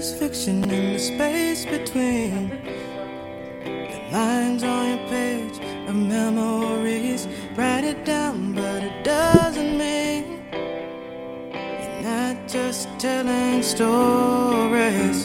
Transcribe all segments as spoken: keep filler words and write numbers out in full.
is fiction in the space between the lines on your page of memories. Write it down, but it doesn't mean you're not just telling stories.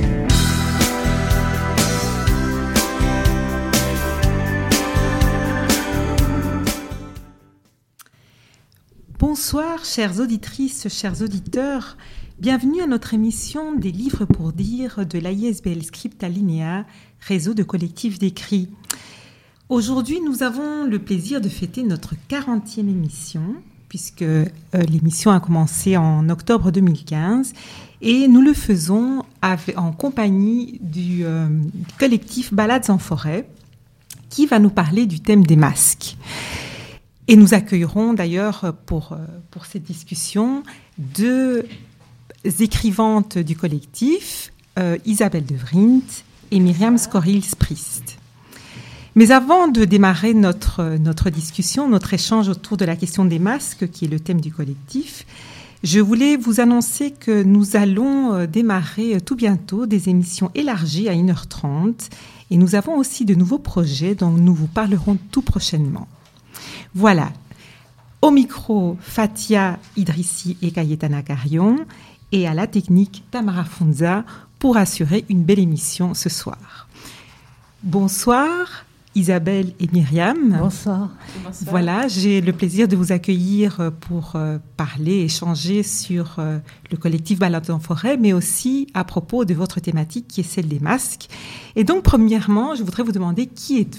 Bonsoir, chères auditrices, chers auditeurs. Bienvenue à notre émission des livres pour dire de l'A I S B L Scriptalinea, réseau de collectifs d'écrits. Aujourd'hui, nous avons le plaisir de fêter notre quarantième émission, puisque euh, l'émission a commencé en octobre deux mille quinze, et nous le faisons avec, en compagnie du euh, collectif Balades en forêt, qui va nous parler du thème des masques. Et nous accueillerons d'ailleurs pour, pour cette discussion deux écrivantes du collectif, euh, Isabelle de Vrint et Myriam Skorils-Priest. Mais avant de démarrer notre, notre discussion, notre échange autour de la question des masques, qui est le thème du collectif, je voulais vous annoncer que nous allons démarrer tout bientôt des émissions élargies à une heure trente, et nous avons aussi de nouveaux projets dont nous vous parlerons tout prochainement. Voilà, au micro, Fatia Idrissi et Cayetana Carion, et à la technique, Tamara Funza, pour assurer une belle émission ce soir. Bonsoir, Isabelle et Myriam. Bonsoir. Bonsoir. Voilà, j'ai le plaisir de vous accueillir pour euh, parler, échanger sur euh, le collectif Balades en forêt, mais aussi à propos de votre thématique qui est celle des masques. Et donc, premièrement, je voudrais vous demander qui êtes-vous ?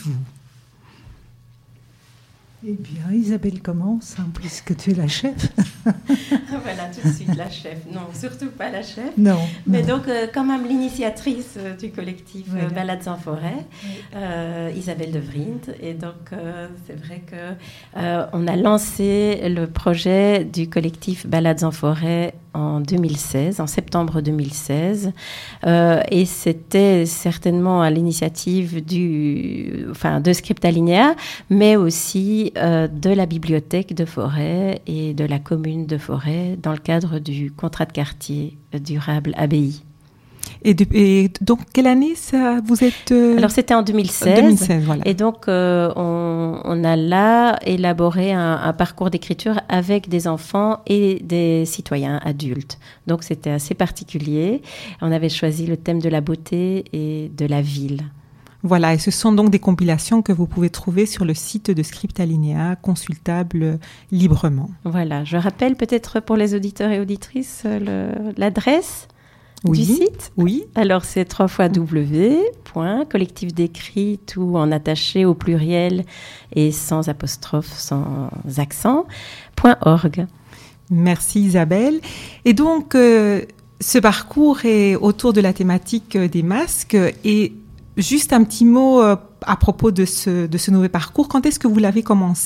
Eh bien, Isabelle commence, hein, puisque tu es la chef. Voilà, tout de suite la chef. Non, surtout pas la chef. Non. Mais non. donc, euh, quand même l'initiatrice euh, du collectif voilà. euh, Balades en forêt, oui. euh, Isabelle de Vrint. Et donc, euh, c'est vrai que euh, on a lancé le projet du collectif Balades en forêt en deux mille seize, en septembre deux mille seize, euh, et c'était certainement à l'initiative du, enfin, de Scriptalinea, mais aussi euh, de la bibliothèque de Forêt et de la commune de Forêt dans le cadre du contrat de quartier durable A B I. Et, de, et donc, quelle année ça, vous êtes euh... Alors, c'était en deux mille seize. deux mille seize, voilà. Et donc, euh, on, on a là élaboré un, un parcours d'écriture avec des enfants et des citoyens adultes. Donc, c'était assez particulier. On avait choisi le thème de la beauté et de la ville. Voilà, et ce sont donc des compilations que vous pouvez trouver sur le site de Scriptalinea, consultables librement. Voilà, je rappelle peut-être pour les auditeurs et auditrices le, l'adresse oui, du site. Oui. Alors, c'est w w w point collectif d'écrits, tout en attaché au pluriel et sans apostrophe, sans accent, point org. Merci Isabelle. Et donc, euh, ce parcours est autour de la thématique des masques. Et juste un petit mot euh, à propos de ce, de ce nouveau parcours. Quand est-ce que vous l'avez commencé ?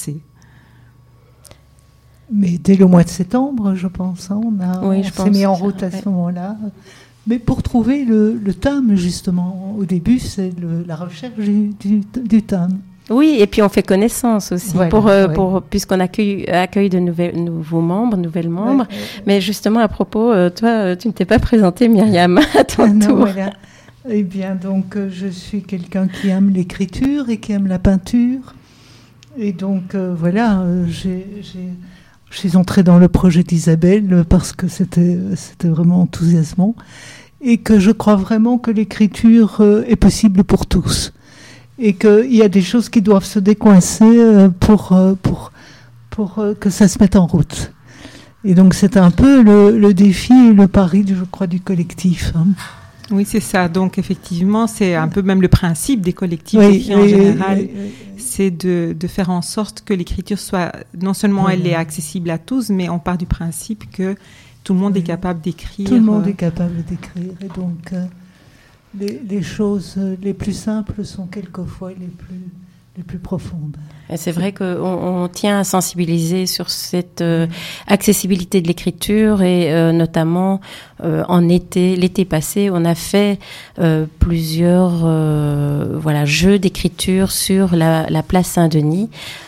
Mais dès le mois de septembre, je pense. Hein, on a, oui, on je s'est pense mis en ça, route à ouais. ce moment-là. Mais pour trouver le, le thème, justement, au début, c'est le, la recherche du, du, du thème. Oui, et puis on fait connaissance aussi, voilà, pour, euh, ouais. pour, puisqu'on accueille, accueille de nouvelles, nouveaux membres, nouvelles membres. Ouais, ouais, ouais. Mais justement, à propos, euh, toi, tu ne t'es pas présentée, Myriam, à ton non, tour. Voilà. Eh bien, donc, euh, je suis quelqu'un qui aime l'écriture et qui aime la peinture. Et donc, euh, voilà, euh, j'ai, j'ai, je suis entrée dans le projet d'Isabelle parce que c'était, c'était vraiment enthousiasmant. Et que je crois vraiment que l'écriture euh, est possible pour tous. Et qu'il y a des choses qui doivent se décoincer euh, pour, euh, pour, pour euh, que ça se mette en route. Et donc, c'est un peu le, le défi et le pari, je crois, du collectif. Hein. Oui, c'est ça. Donc, effectivement, c'est un peu même le principe des collectifs oui, d'écrits oui, en général. Oui, oui, oui. C'est de, de faire en sorte que l'écriture soit, non seulement oui, elle oui. est accessible à tous, mais on part du principe que tout le monde oui. est capable d'écrire. Tout le monde euh... est capable d'écrire. Et donc, euh, les, les choses les plus simples sont quelquefois les plus, les plus profondes. Et c'est vrai qu'on on tient à sensibiliser sur cette euh, accessibilité de l'écriture et euh, notamment euh, en été, l'été passé, on a fait euh, plusieurs euh, voilà, jeux d'écriture sur la, la place Saint-Denis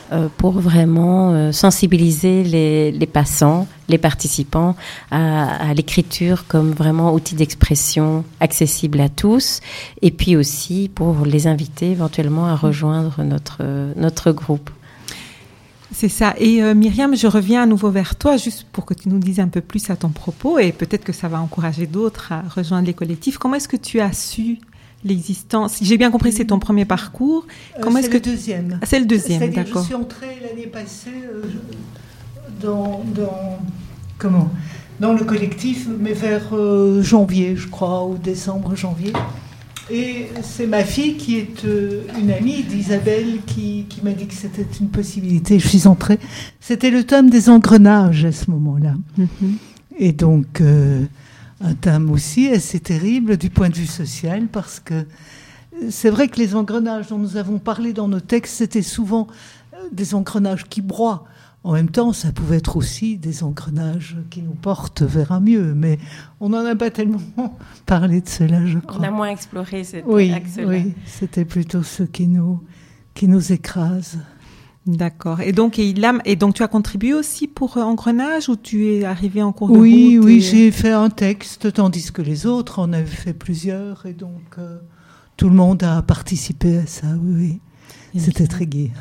euh, pour vraiment euh, sensibiliser les, les passants, les participants à, à l'écriture comme vraiment outil d'expression accessible à tous, et puis aussi pour les inviter éventuellement à rejoindre notre, euh, notre groupe. C'est ça. Et euh, Myriam, je reviens à nouveau vers toi, juste pour que tu nous dises un peu plus à ton propos, et peut-être que ça va encourager d'autres à rejoindre les collectifs. Comment est-ce que tu as su l'existence? J'ai bien compris, c'est ton premier parcours. Comment euh, est-ce c'est que le deuxième. Ah, c'est le deuxième, C'est-à-dire, d'accord. Je suis entrée l'année passée euh, dans, dans comment dans le collectif, mais vers euh, janvier, je crois, ou décembre, janvier. Et c'est ma fille qui est euh, une amie d'Isabelle qui, qui m'a dit que c'était une possibilité. Je suis entrée. C'était le thème des engrenages à ce moment-là. Mm-hmm. Et donc, euh, un thème aussi assez terrible du point de vue social, parce que c'est vrai que les engrenages dont nous avons parlé dans nos textes, c'était souvent des engrenages qui broient. En même temps, ça pouvait être aussi des engrenages qui nous portent vers un mieux, mais on n'en a pas tellement parlé de cela, je crois. On a moins exploré cet oui, axe-là. Oui, c'était plutôt ceux qui nous, qui nous écrasent. D'accord. Et donc, et, là, et donc, tu as contribué aussi pour euh, Engrenage, ou tu es arrivé en cours de oui, route? Oui, et... j'ai fait un texte, tandis que les autres en avaient fait plusieurs, et donc euh, tout le monde a participé à ça, oui, oui. Et c'était bien. Très gai.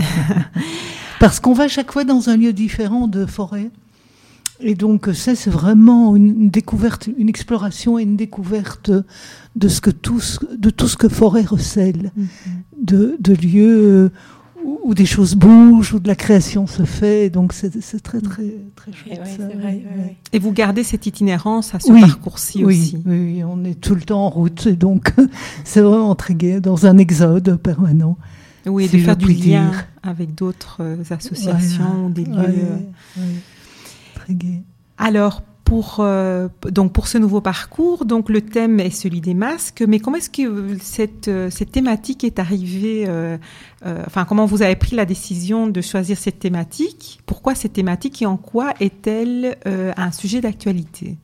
Parce qu'on va chaque fois dans un lieu différent de Forêt. Et donc ça, c'est vraiment une découverte, une exploration et une découverte de, ce que tout, de tout ce que Forêt recèle. Mm-hmm. De, de lieux où, où des choses bougent, où de la création se fait. Donc c'est, c'est très, très, très chouette. Oui, ça, c'est vrai, oui, oui. Et vous gardez cette itinérance à ce oui, parcours-ci oui, aussi? Oui, on est tout le temps en route. Et donc c'est vraiment très gai, dans un exode permanent. Oui, si de faire du lien dire. avec d'autres euh, associations, voilà. des lieux. Ouais, ouais. Très gai. Alors, pour, euh, donc pour ce nouveau parcours, donc le thème est celui des masques, mais comment est-ce que cette, cette thématique est arrivée euh, euh, enfin, comment vous avez pris la décision de choisir cette thématique? Pourquoi cette thématique et en quoi est-elle euh, un sujet d'actualité?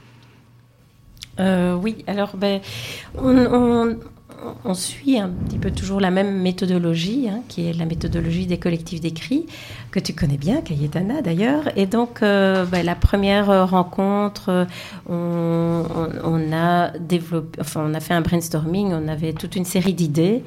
euh, Oui, alors, ben, on... on... On suit un petit peu toujours la même méthodologie, hein, qui est la méthodologie des collectifs d'écrit, que tu connais bien, Cayetana d'ailleurs. Et donc, euh, bah, la première rencontre, on, on, on a développé, enfin, on a fait un brainstorming, on avait toute une série d'idées.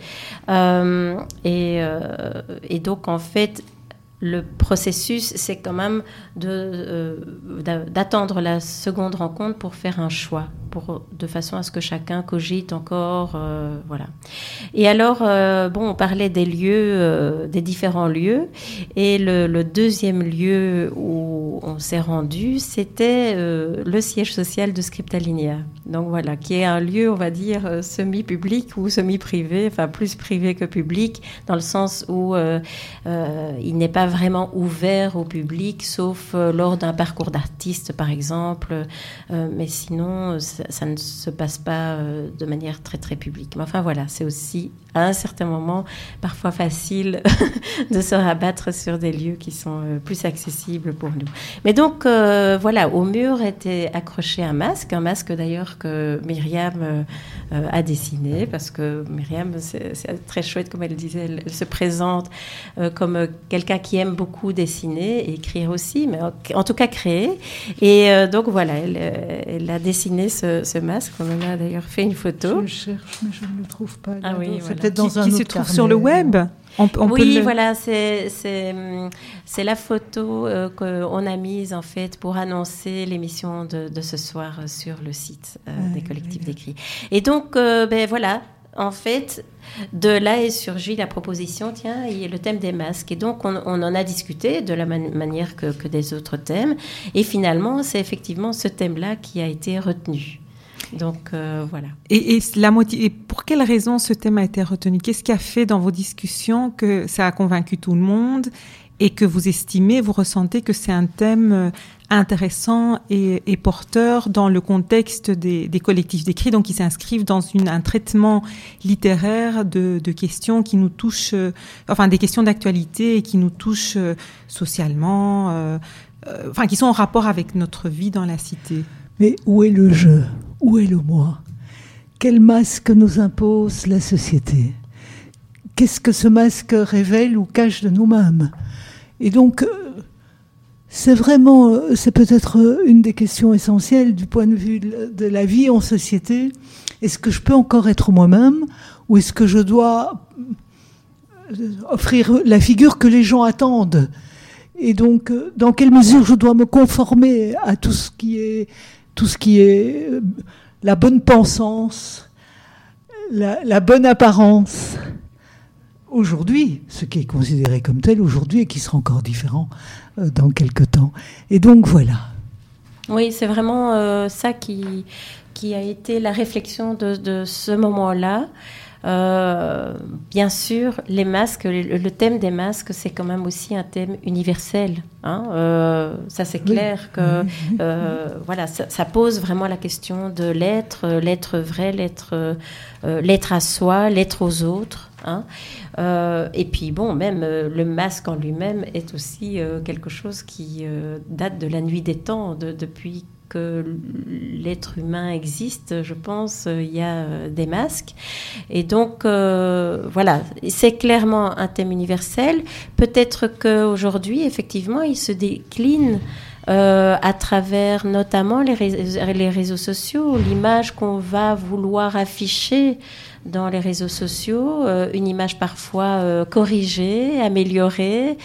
Euh, et, euh, et donc, en fait, le processus, c'est quand même de, euh, d'attendre la seconde rencontre pour faire un choix, pour, de façon à ce que chacun cogite encore, euh, voilà. Et alors, euh, bon, on parlait des lieux, euh, des différents lieux, et le, le deuxième lieu où on s'est rendu, c'était euh, le siège social de Scriptalinea. Donc voilà, qui est un lieu, on va dire, euh, semi-public ou semi-privé, enfin plus privé que public, dans le sens où euh, euh, il n'est pas vraiment ouvert au public, sauf euh, lors d'un parcours d'artiste, par exemple. Euh, mais sinon, ça, ça ne se passe pas euh, de manière très, très publique. Mais enfin, voilà, c'est aussi, à un certain moment, parfois facile de se rabattre sur des lieux qui sont euh, plus accessibles pour nous. Mais donc, euh, voilà, au mur était accroché un masque, un masque d'ailleurs que Myriam euh, euh, a dessiné, parce que Myriam, c'est, c'est très chouette, comme elle disait, elle, elle se présente euh, comme euh, quelqu'un qui aime beaucoup dessiner et écrire aussi, mais en, en tout cas créer. Et euh, donc voilà, elle, elle a dessiné ce, ce masque. On en a d'ailleurs fait une photo. Je le cherche, mais je ne le trouve pas. Là. Ah oui, c'est voilà. peut-être dans qui, un qui autre se trouve carnet. sur le web. On, on oui, peut le... voilà, c'est, c'est, c'est la photo euh, qu'on a mise en fait pour annoncer l'émission de, de ce soir sur le site euh, ouais, des collectifs ouais. d'écrit. Et donc, euh, ben voilà. En fait, de là est surgie la proposition, tiens, il y a le thème des masques. Et donc, on, on en a discuté de la man- manière que, que des autres thèmes. Et finalement, c'est effectivement ce thème-là qui a été retenu. Donc, euh, voilà. Et, et, la motiv- et pour quelle raison ce thème a été retenu? Qu'est-ce qui a fait dans vos discussions que ça a convaincu tout le monde et que vous estimez, vous ressentez que c'est un thème intéressant et, et porteur dans le contexte des, des collectifs d'écrit, donc qui s'inscrivent dans une, un traitement littéraire de, de questions qui nous touchent, euh, enfin des questions d'actualité et qui nous touchent euh, socialement, euh, euh, enfin qui sont en rapport avec notre vie dans la cité. Mais où est le je? Où est le moi? Quel masque nous impose la société? qu'est-ce que ce masque révèle ou cache de nous-mêmes. Et donc, euh, c'est vraiment, euh, c'est peut-être une des questions essentielles du point de vue de, de la vie en société. Est-ce que je peux encore être moi-même, ou est-ce que je dois offrir la figure que les gens attendent ? Et donc, euh, dans quelle mesure je dois me conformer à tout ce qui est, tout ce qui est euh, la bonne pensance, la, la bonne apparence aujourd'hui, ce qui est considéré comme tel aujourd'hui et qui sera encore différent euh, dans quelques temps. Et donc, voilà. Oui, c'est vraiment euh, ça qui, qui a été la réflexion de, de ce moment-là. Euh, bien sûr, les masques, le, le thème des masques, c'est quand même aussi un thème universel. Hein, euh, ça, c'est clair que euh, voilà, ça, ça pose vraiment la question de l'être, l'être vrai, l'être, euh, l'être à soi, l'être aux autres. Hein. Euh, et puis bon, même euh, le masque en lui-même est aussi euh, quelque chose qui euh, date de la nuit des temps, de, depuis que l'être humain existe, je pense, il y a des masques. Et donc, euh, voilà, c'est clairement un thème universel. Peut-être qu'aujourd'hui, effectivement, il se décline euh, à travers notamment les, ré- les réseaux sociaux, l'image qu'on va vouloir afficher dans les réseaux sociaux, euh, une image parfois euh, corrigée, améliorée,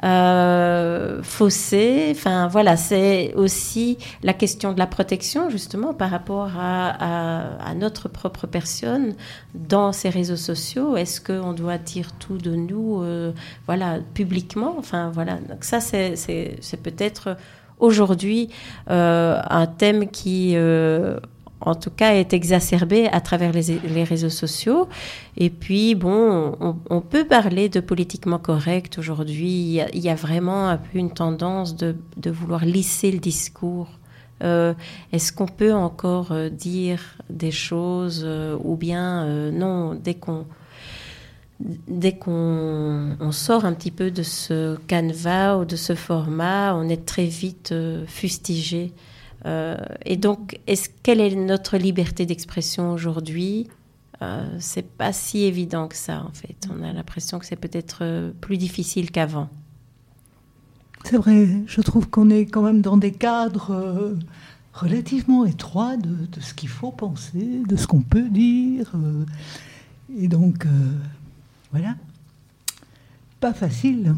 euh, faussée. Enfin, voilà, c'est aussi la question de la protection, justement, par rapport à, à, à notre propre personne dans ces réseaux sociaux. Est-ce qu'on doit dire tout de nous, euh, voilà, publiquement ? Enfin, voilà. Donc ça, c'est, c'est, c'est peut-être aujourd'hui euh, un thème qui... Euh, en tout cas, est exacerbé à travers les, les réseaux sociaux. Et puis, bon, on, on peut parler de politiquement correct aujourd'hui. Il y a, il y a vraiment un peu une tendance de, de vouloir lisser le discours. Euh, est-ce qu'on peut encore euh, dire des choses euh, ou bien euh, non, dès qu'on dès qu'on on sort un petit peu de ce canevas ou de ce format, on est très vite euh, fustigé. Euh, et donc, est-ce, quelle est notre liberté d'expression aujourd'hui ? euh, C'est pas si évident que ça, en fait. On a l'impression que c'est peut-être plus difficile qu'avant. C'est vrai, je trouve qu'on est quand même dans des cadres euh, relativement étroits de, de ce qu'il faut penser, de ce qu'on peut dire. Euh, et donc, euh, voilà, pas facile.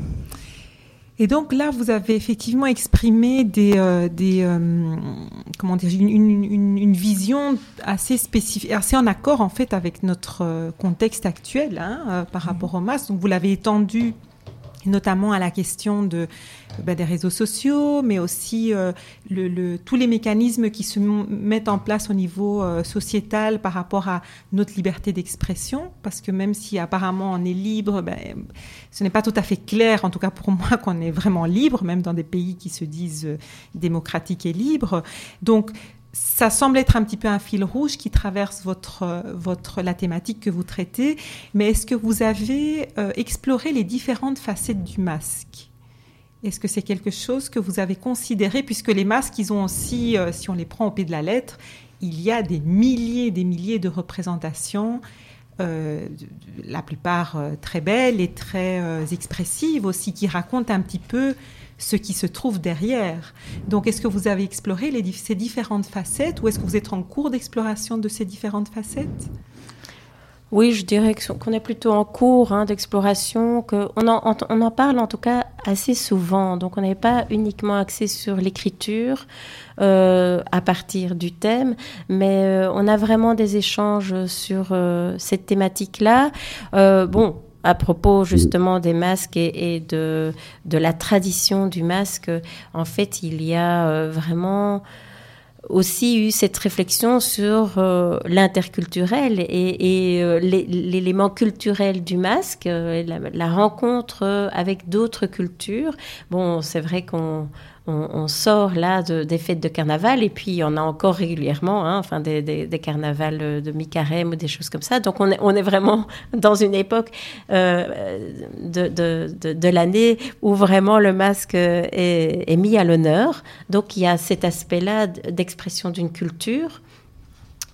Et donc là, vous avez effectivement exprimé des, euh, des euh, comment dire, une, une, une vision assez spécifique, assez en accord en fait avec notre contexte actuel, hein, euh, par rapport au masque. Donc vous l'avez étendu notamment à la question de, ben, des réseaux sociaux, mais aussi euh, le, le, tous les mécanismes qui se m- mettent en place au niveau euh, sociétal par rapport à notre liberté d'expression, parce que même si apparemment on est libre, ben, ce n'est pas tout à fait clair, en tout cas pour moi, qu'on est vraiment libre, même dans des pays qui se disent euh, démocratiques et libres. Donc, ça semble être un petit peu un fil rouge qui traverse votre, votre, la thématique que vous traitez, mais est-ce que vous avez euh, exploré les différentes facettes du masque ? Est-ce que c'est quelque chose que vous avez considéré, puisque les masques, ils ont aussi, euh, si on les prend au pied de la lettre, il y a des milliers et des milliers de représentations, euh, la plupart euh, très belles et très euh, expressives aussi, qui racontent un petit peu ce qui se trouve derrière. Donc, est-ce que vous avez exploré les, ces différentes facettes ou est-ce que vous êtes en cours d'exploration de ces différentes facettes ? Oui, je dirais qu'on est plutôt en cours hein, d'exploration, qu'on en, on en parle en tout cas assez souvent. Donc, on n'est pas uniquement axé sur l'écriture euh, à partir du thème, mais euh, on a vraiment des échanges sur euh, cette thématique-là. Euh, bon, à propos justement des masques et, et de, de la tradition du masque, en fait, il y a euh, vraiment aussi eu cette réflexion sur euh, l'interculturel et, et euh, l'élément culturel du masque, euh, la, la rencontre avec d'autres cultures. Bon, c'est vrai qu'on on, on sort là de, des fêtes de carnaval et puis on a encore régulièrement, hein, enfin des, des, des carnavals de mi-carême ou des choses comme ça. Donc on est, on est vraiment dans une époque euh, de, de, de, de l'année où vraiment le masque est, est mis à l'honneur. Donc il y a cet aspect-là d'expression d'une culture.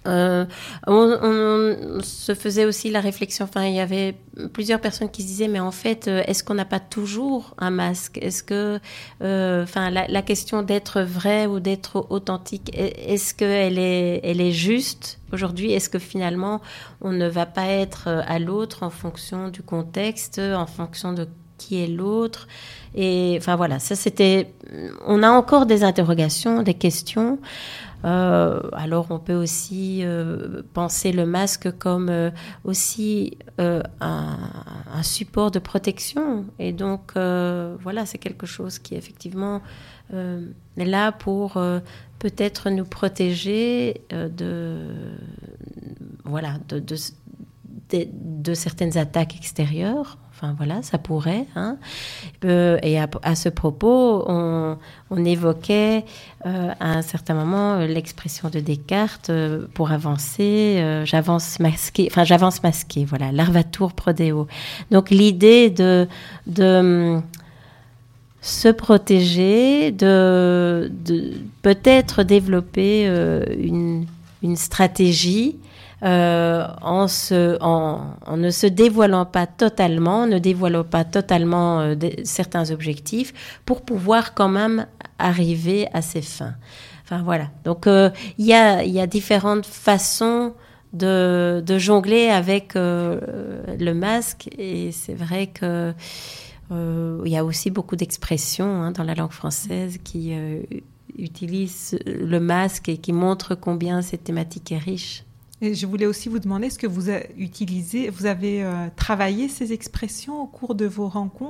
Euh, on, on se faisait aussi la réflexion, enfin il y avait plusieurs personnes qui se disaient mais en fait est-ce qu'on n'a pas toujours un masque, est-ce que euh, enfin la, la question d'être vrai ou d'être authentique, est-ce qu'elle est, elle est juste aujourd'hui, est-ce que finalement on ne va pas être à l'autre en fonction du contexte, en fonction de qui est l'autre, et enfin voilà, ça c'était, on a encore des interrogations, des questions. Euh, alors on peut aussi euh, penser le masque comme euh, aussi euh, un, un support de protection, et donc euh, voilà, c'est quelque chose qui effectivement euh, est là pour euh, peut-être nous protéger euh, de voilà de, de, de, de certaines attaques extérieures. Enfin voilà, ça pourrait. Hein. Euh, et à, à ce propos, on, on évoquait euh, à un certain moment l'expression de Descartes euh, pour avancer. Euh, j'avance masqué. Enfin, j'avance masqué. Voilà, larvatur prodeo. Donc l'idée de de se protéger, de, de peut-être développer euh, une une stratégie. Euh, en, se, en, en ne se dévoilant pas totalement, ne dévoilant pas totalement euh, de, certains objectifs pour pouvoir quand même arriver à ses fins. Enfin voilà. Donc il euh, y a, y a différentes façons de, de jongler avec euh, le masque, et c'est vrai que euh, il y a aussi beaucoup d'expressions hein, dans la langue française qui euh, utilisent le masque et qui montrent combien cette thématique est riche. Et je voulais aussi vous demander, est-ce que vous avez utilisé, vous avez euh, travaillé ces expressions au cours de vos rencontres ?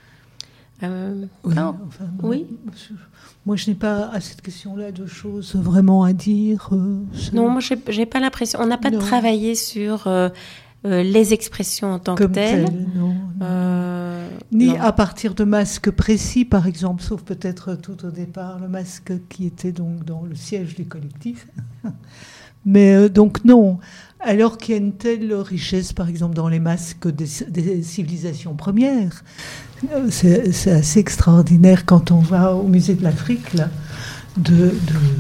euh, Oui, non. enfin, oui. Je, moi, je n'ai pas à cette question-là de choses vraiment à dire. Euh, non, moi, je n'ai pas l'impression. On n'a pas non. travaillé sur euh, euh, les expressions en tant Comme que telles. Tel, non, non. Euh, Ni non. à partir de masques précis, par exemple, sauf peut-être tout au départ, le masque qui était donc dans le siège du collectif. Mais euh, donc non, alors qu'il y a une telle richesse, par exemple, dans les masques des, des civilisations premières, c'est, c'est assez extraordinaire quand on va au musée de l'Afrique, là, de, de,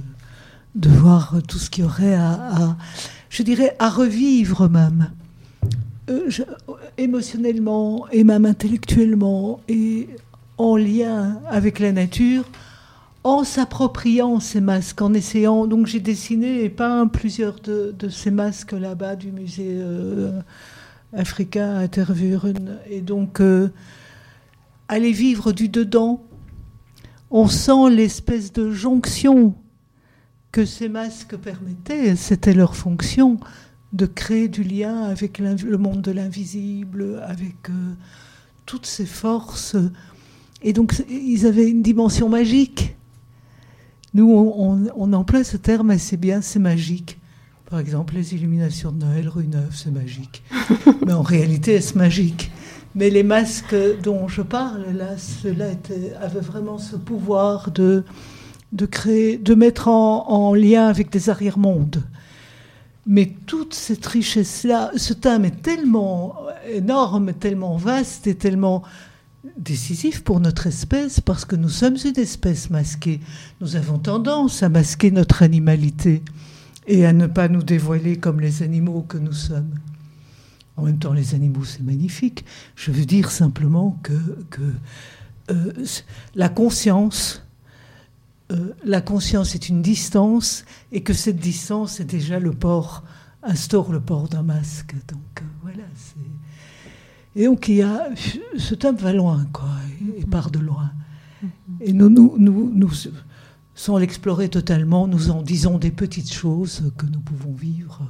de voir tout ce qu'il y aurait à, à, je dirais, à revivre même, euh, je, émotionnellement et même intellectuellement, et en lien avec la nature, en s'appropriant ces masques, en essayant... Donc j'ai dessiné et peint plusieurs de, de ces masques là-bas du musée euh, africain à Tervuren. Et donc, euh, aller vivre du dedans, on sent l'espèce de jonction que ces masques permettaient. C'était leur fonction de créer du lien avec le monde de l'invisible, avec euh, toutes ces forces. Et donc, ils avaient une dimension magique. Nous, on, on, on emploie ce terme assez bien, c'est magique. Par exemple, les illuminations de Noël, rue Neuve, c'est magique. Mais en réalité, est-ce magique ? Mais les masques dont je parle, là, ceux-là étaient, avaient vraiment ce pouvoir de, de créer, de mettre en, en lien avec des arrière-mondes. Mais toute cette richesse-là, ce thème est tellement énorme, tellement vaste et tellement... décisif pour notre espèce, parce que nous sommes une espèce masquée. Nous avons tendance à masquer notre animalité et à ne pas nous dévoiler comme les animaux que nous sommes. En même temps, les animaux, c'est magnifique. Je veux dire simplement que, que euh, la conscience, euh, la conscience est une distance, et que cette distance est déjà le port, instaure le port d'un masque. Donc euh, voilà, c'est... Et donc, il y a, ce thème va loin, quoi, et, et part de loin. Et nous, nous, nous, nous, sans l'explorer totalement, nous en disons des petites choses que nous pouvons vivre.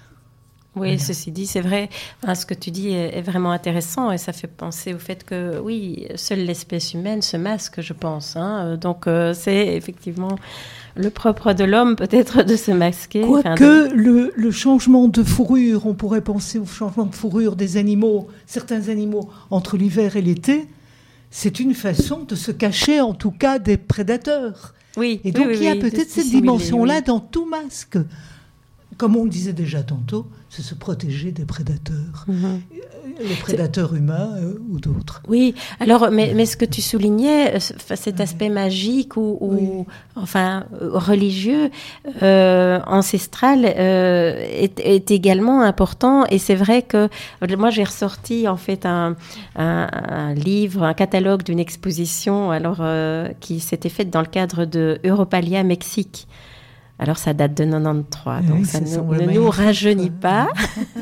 Oui, voilà. Ceci dit, c'est vrai, hein, ce que tu dis est, est vraiment intéressant, et ça fait penser au fait que, oui, seule l'espèce humaine se masque, je pense. Hein, donc, euh, c'est effectivement... le propre de l'homme, peut-être, de se masquer. Quoique enfin, de... le, le changement de fourrure, on pourrait penser au changement de fourrure des animaux, certains animaux, entre l'hiver et l'été, c'est une façon de se cacher, en tout cas, des prédateurs. Oui, et donc, oui, oui, il y a oui, peut-être cette dimension-là oui. dans tout masque. comme on le disait déjà tantôt, c'est se protéger des prédateurs, mmh. les prédateurs c'est... humains euh, ou d'autres. Oui, alors, mais, mais ce que tu soulignais, cet aspect magique ou, ou oui. enfin, religieux, euh, ancestral, euh, est, est également important. Et c'est vrai que moi, j'ai ressorti en fait un, un, un livre, un catalogue d'une exposition alors, euh, qui s'était faite dans le cadre de Europalia Mexique. Alors, ça date de quatre-vingt-treize, donc oui, ça nous, ne nous rajeunit pas.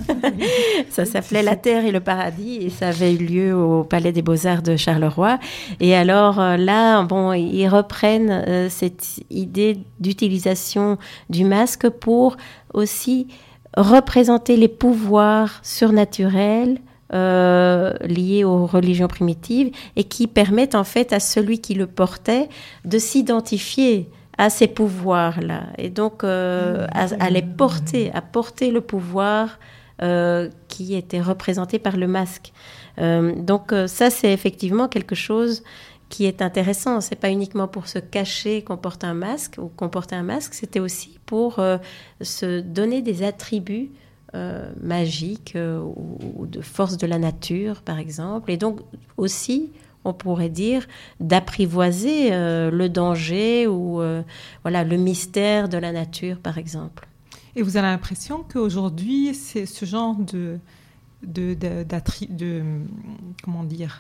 Ça s'appelait La Terre et le Paradis, et ça avait eu lieu au Palais des Beaux-Arts de Charleroi. Et alors là, bon, ils reprennent euh, cette idée d'utilisation du masque pour aussi représenter les pouvoirs surnaturels Euh, liés aux religions primitives et qui permettent en fait à celui qui le portait de s'identifier à ces pouvoirs-là et donc euh, à, à les porter, à porter le pouvoir euh, qui était représenté par le masque. Euh, donc euh, ça, c'est effectivement quelque chose qui est intéressant. C'est pas uniquement pour se cacher qu'on porte un masque ou qu'on portait un masque, c'était aussi pour euh, se donner des attributs Euh, magique euh, ou, ou de force de la nature, par exemple. Et donc aussi, on pourrait dire, d'apprivoiser euh, le danger ou euh, voilà, le mystère de la nature, par exemple. Et vous avez l'impression qu'aujourd'hui, c'est ce genre de, de, de, d'attri- de comment dire,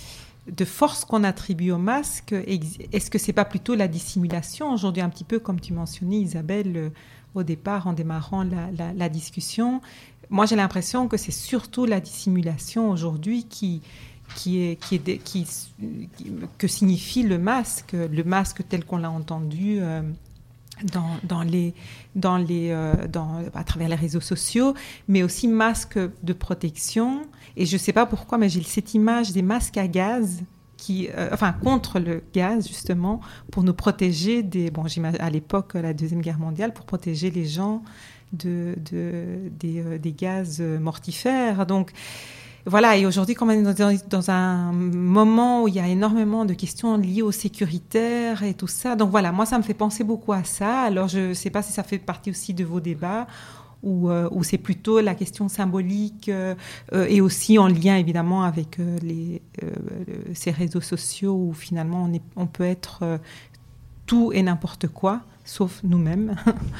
de force qu'on attribue au masque, est-ce que c'est pas plutôt la dissimulation aujourd'hui, un petit peu comme tu mentionnais, Isabelle, au départ, en démarrant la, la, la discussion. Moi, j'ai l'impression que c'est surtout la dissimulation aujourd'hui qui, qui est, qui est, qui, qui, que signifie le masque, le masque tel qu'on l'a entendu euh, dans, dans les, dans les, euh, dans, à travers les réseaux sociaux, mais aussi masque de protection. Et je ne sais pas pourquoi, mais j'ai cette image des masques à gaz. Qui, euh, enfin, contre le gaz, justement, pour nous protéger des... Bon, j'imagine, à l'époque, la Deuxième Guerre mondiale, pour protéger les gens de, de, des, euh, des gaz mortifères. Donc, voilà. Et aujourd'hui, quand on est dans, dans un moment où il y a énormément de questions liées au sécuritaire et tout ça. Donc, voilà, moi, ça me fait penser beaucoup à ça. Alors, je ne sais pas si ça fait partie aussi de vos débats, Où, euh, où c'est plutôt la question symbolique euh, euh, et aussi en lien évidemment avec euh, les, euh, ces réseaux sociaux où finalement on, est, on peut être euh, tout et n'importe quoi, sauf nous-mêmes.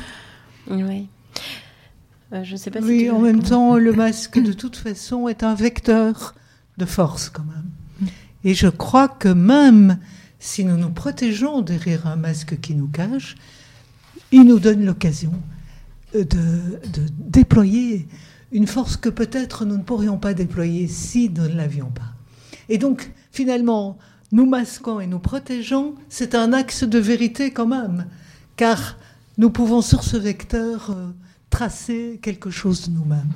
Oui. Euh, je ne sais pas si oui, tu en même temps, le masque de toute façon est un vecteur de force quand même. Et je crois que même si nous nous protégeons derrière un masque qui nous cache, il nous donne l'occasion De, de déployer une force que peut-être nous ne pourrions pas déployer si nous ne l'avions pas. Et donc, finalement, nous masquant et nous protégeant, c'est un axe de vérité quand même, car nous pouvons sur ce vecteur euh, tracer quelque chose de nous-mêmes.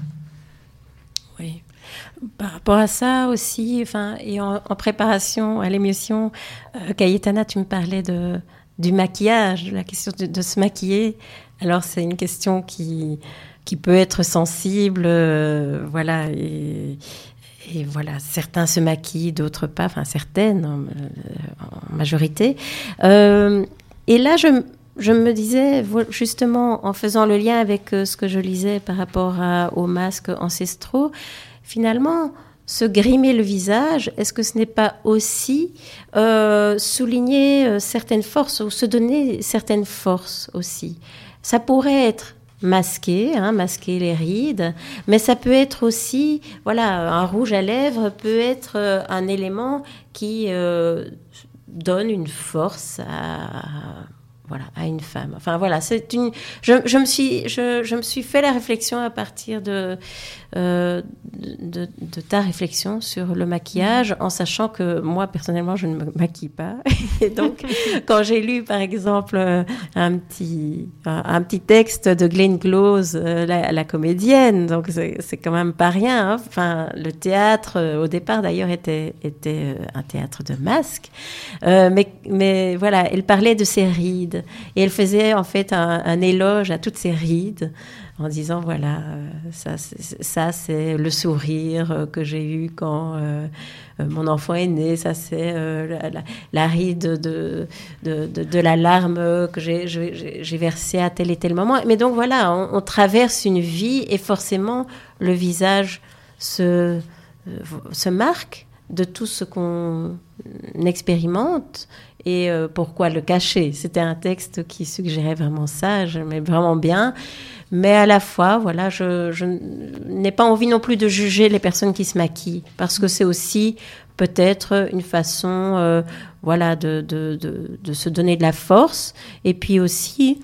Oui. Par rapport à ça aussi, enfin, et en, en préparation à l'émission, euh, Cayetana, tu me parlais de, du maquillage, de la question de, de se maquiller. Alors, c'est une question qui, qui peut être sensible, euh, voilà, et, et voilà, certains se maquillent, d'autres pas, enfin, certaines, en, en majorité. Euh, et là, je, je me disais, justement, en faisant le lien avec ce que je lisais par rapport à, aux masques ancestraux, finalement, se grimer le visage, est-ce que ce n'est pas aussi euh, souligner euh, certaines forces ou se donner certaines forces aussi ? Ça pourrait être masquer, hein, masquer les rides, mais ça peut être aussi, voilà, un rouge à lèvres peut être euh, un élément qui euh, donne une force à, voilà, à une femme. Enfin voilà, c'est une. Je, je me suis, je, je me suis fait la réflexion à partir de, euh, de, de ta réflexion sur le maquillage, en sachant que moi personnellement je ne me maquille pas. Et donc quand j'ai lu par exemple un petit, un, un petit texte de Glenn Close, la, la comédienne, donc c'est, c'est quand même pas rien. Hein. Enfin le théâtre au départ d'ailleurs était était un théâtre de masques, euh, mais mais voilà, elle parlait de ses rides. Et elle faisait en fait un, un éloge à toutes ces rides, en disant voilà, euh, ça, c'est, ça c'est le sourire que j'ai eu quand euh, mon enfant est né, ça c'est euh, la, la, la ride de, de, de, de la larme que j'ai, j'ai, j'ai versée à tel et tel moment. Mais donc voilà, on, on traverse une vie et forcément le visage se, euh, se marque de tout ce qu'on expérimente. Et euh, pourquoi le cacher ? C'était un texte qui suggérait vraiment ça, j'aimais vraiment bien. Mais à la fois, voilà, je, je n'ai pas envie non plus de juger les personnes qui se maquillent, parce que c'est aussi peut-être une façon, euh, voilà, de, de, de, de se donner de la force, et puis aussi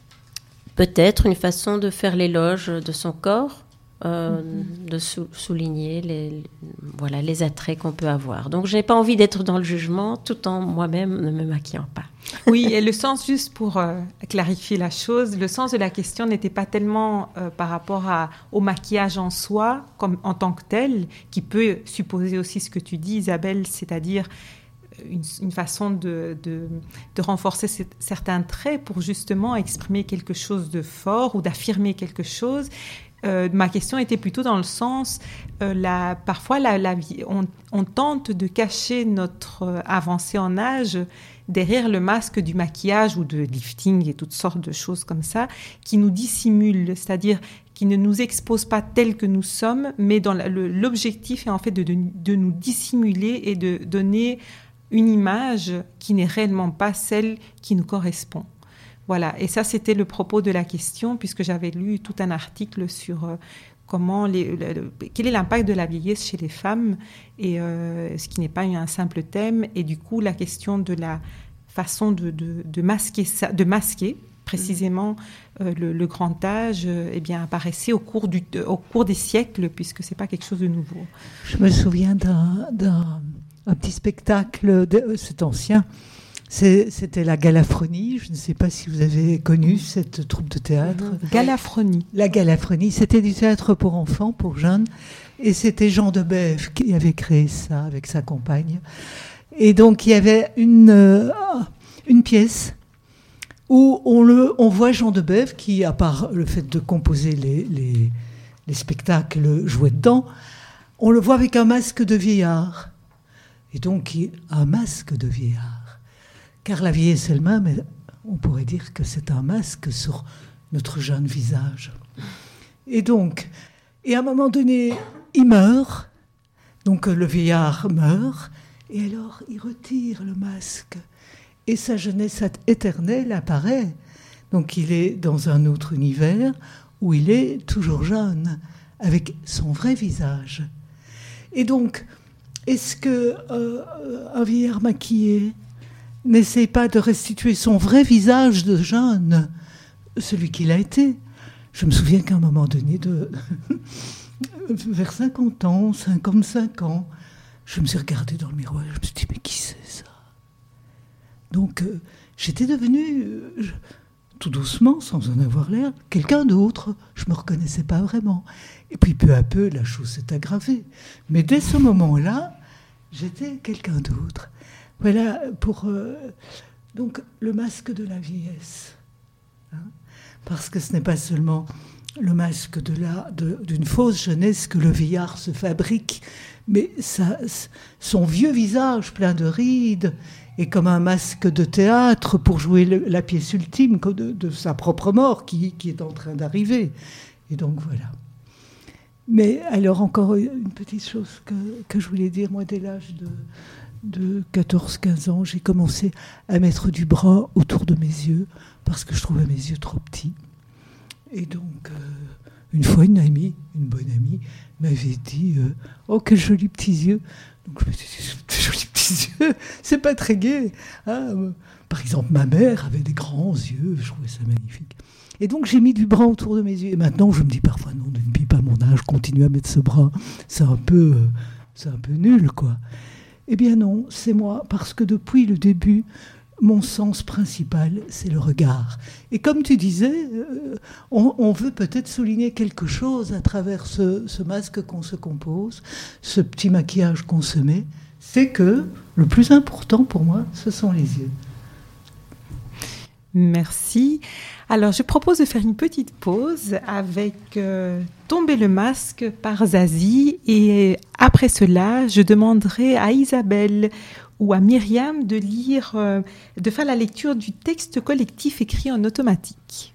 peut-être une façon de faire l'éloge de son corps. Euh, mm-hmm. de sou- souligner les, les, voilà, les attraits qu'on peut avoir. Donc, je n'ai pas envie d'être dans le jugement tout en moi-même ne me maquillant pas. Oui, et le sens, juste pour euh, clarifier la chose, le sens de la question n'était pas tellement euh, par rapport à, au maquillage en soi, comme en tant que tel, qui peut supposer aussi ce que tu dis, Isabelle, c'est-à-dire une, une façon de, de, de renforcer c- certains traits pour justement exprimer quelque chose de fort ou d'affirmer quelque chose. Euh, ma question était plutôt dans le sens, euh, la, parfois la, la vie, on, on tente de cacher notre euh, avancée en âge derrière le masque du maquillage ou de lifting et toutes sortes de choses comme ça qui nous dissimulent, c'est-à-dire qui ne nous expose pas tels que nous sommes, mais dans la, le, l'objectif est en fait de, de, de nous dissimuler et de donner une image qui n'est réellement pas celle qui nous correspond. Voilà, et ça, c'était le propos de la question, puisque j'avais lu tout un article sur euh, comment les, le, le, quel est l'impact de la vieillesse chez les femmes, et euh, ce qui n'est pas un simple thème, et du coup, la question de la façon de, de, de, masquer, ça, de masquer précisément euh, le, le grand âge, euh, eh bien, apparaissait au cours, du, au cours des siècles, puisque ce n'est pas quelque chose de nouveau. Je me souviens d'un, d'un un petit spectacle, de, c'est ancien, C'est, c'était la Galafronie. Je ne sais pas si vous avez connu cette troupe de théâtre. Galafronie. La Galafronie, c'était du théâtre pour enfants, pour jeunes. Et c'était Jean Debève qui avait créé ça avec sa compagne. Et donc, il y avait une, euh, une pièce où on, le, on voit Jean Debève qui, à part le fait de composer les, les, les spectacles, jouer dedans, on le voit avec un masque de vieillard. Et donc, un masque de vieillard. Car la vieillesse elle-même, on pourrait dire que c'est un masque sur notre jeune visage. Et donc, et à un moment donné, il meurt, donc le vieillard meurt, et alors il retire le masque, et sa jeunesse éternelle apparaît. Donc il est dans un autre univers où il est toujours jeune, avec son vrai visage. Et donc, est-ce que euh, un vieillard maquillé n'essaie pas de restituer son vrai visage de jeune, celui qu'il a été? Je me souviens qu'à un moment donné, de vers cinquante ans, cinquante-cinq ans, je me suis regardée dans le miroir et je me suis dit, mais qui c'est ça? Donc, euh, j'étais devenue, euh, je, tout doucement, sans en avoir l'air, quelqu'un d'autre. Je ne me reconnaissais pas vraiment. Et puis, peu à peu, la chose s'est aggravée. Mais dès ce moment-là, j'étais quelqu'un d'autre. Voilà pour euh, donc le masque de la vieillesse, hein, parce que ce n'est pas seulement le masque de la, de, d'une fausse jeunesse que le vieillard se fabrique, mais ça, son vieux visage plein de rides est comme un masque de théâtre pour jouer le, la pièce ultime de, de sa propre mort qui, qui est en train d'arriver. Et donc voilà. Mais alors encore une petite chose que, que je voulais dire, moi dès l'âge de de quatorze quinze ans, j'ai commencé à mettre du bras autour de mes yeux parce que je trouvais mes yeux trop petits. Et donc, euh, une fois, une amie, une bonne amie, m'avait dit euh, « Oh, quels jolis petits yeux !» Donc, je me suis dit « Des jolis petits yeux, c'est pas très gai. Hein » Par exemple, ma mère avait des grands yeux, je trouvais ça magnifique. Et donc, j'ai mis du bras autour de mes yeux. Et maintenant, je me dis parfois « Non, ne dis pas mon âge, continue à mettre ce bras. C'est un peu, euh, c'est un peu nul, quoi. » Eh bien non, c'est moi, parce que depuis le début, mon sens principal, c'est le regard. Et comme tu disais, euh, on, on veut peut-être souligner quelque chose à travers ce, ce masque qu'on se compose, ce petit maquillage qu'on se met, c'est que le plus important pour moi, ce sont les yeux. Merci. Alors, je propose de faire une petite pause avec euh, Tomber le masque par Zazie. Et après cela, je demanderai à Isabelle ou à Myriam de lire, euh, de faire la lecture du texte collectif écrit en automatique.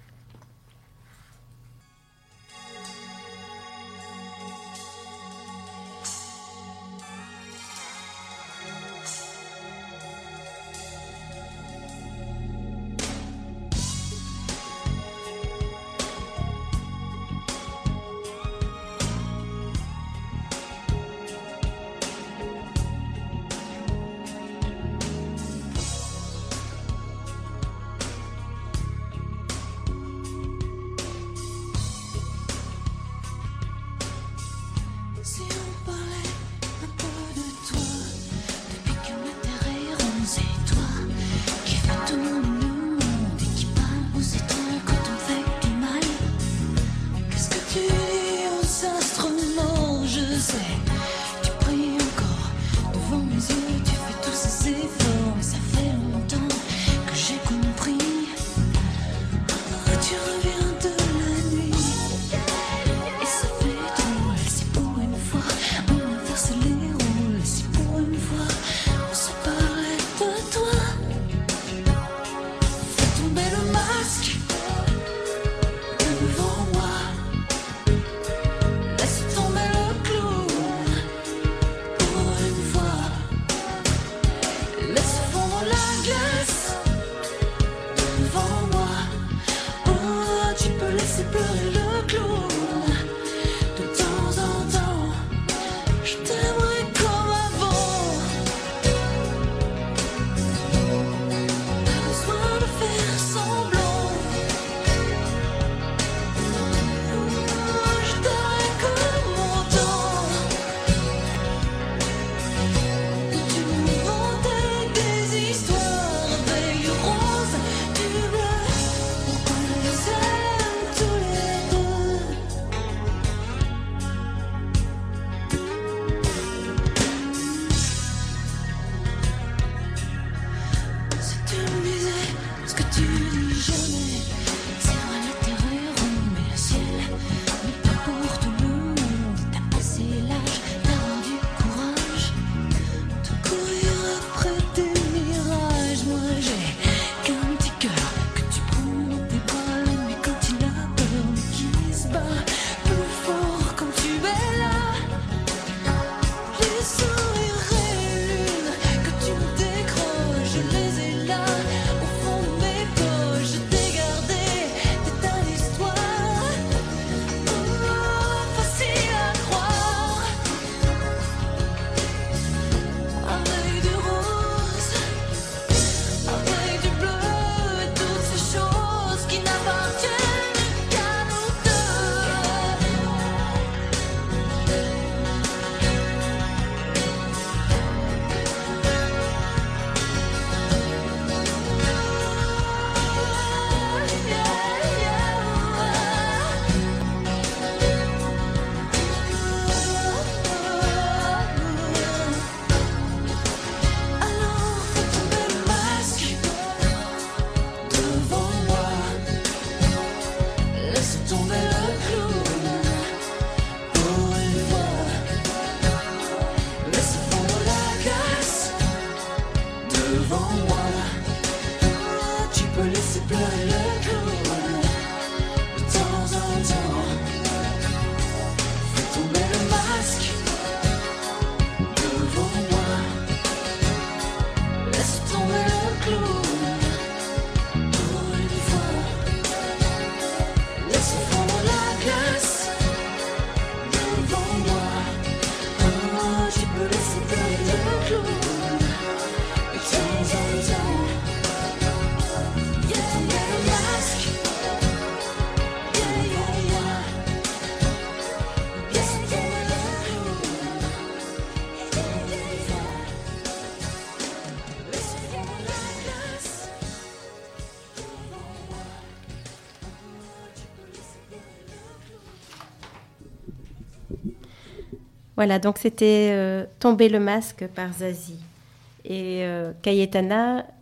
Voilà, donc c'était euh, Tomber le masque par Zazie. Et euh, Cayetana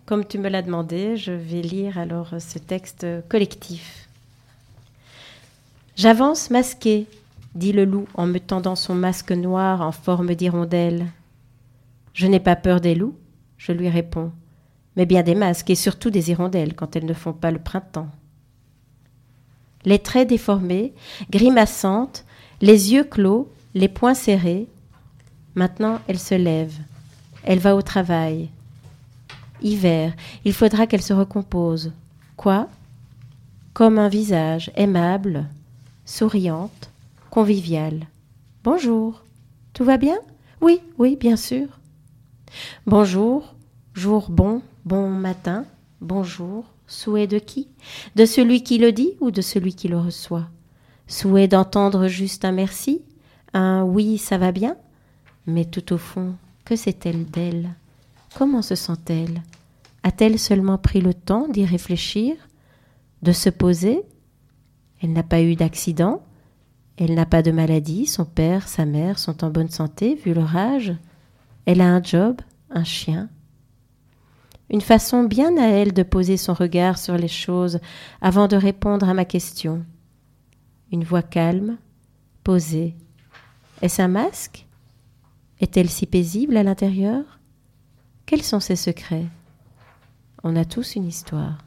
comme tu me l'as demandé, je vais lire alors ce texte collectif. J'avance masqué, dit le loup en me tendant son masque noir en forme d'hirondelle. Je n'ai pas peur des loups, je lui réponds, mais bien des masques et surtout des hirondelles quand elles ne font pas le printemps. Les traits déformés, grimaçantes, les yeux clos, les poings serrés. Maintenant, elle se lève. Elle va au travail. Hiver, il faudra qu'elle se recompose. Quoi ? Comme un visage aimable, souriante, conviviale. Bonjour. Tout va bien ? Oui, oui, bien sûr. Bonjour, jour bon, bon matin, bonjour. Souhait de qui ? De celui qui le dit ou de celui qui le reçoit ? Souhait d'entendre juste un merci ? Un oui, ça va bien ? Mais tout au fond, que sait-elle d'elle ? Comment se sent-elle ? A-t-elle seulement pris le temps d'y réfléchir ? De se poser ? Elle n'a pas eu d'accident ? Elle n'a pas de maladie ? Son père, sa mère sont en bonne santé, vu leur âge ? Elle a un job ? Un chien ? Une façon bien à elle de poser son regard sur les choses avant de répondre à ma question. Une voix calme, posée. Est-ce un masque ? Est-elle si paisible à l'intérieur ? Quels sont ses secrets ? On a tous une histoire.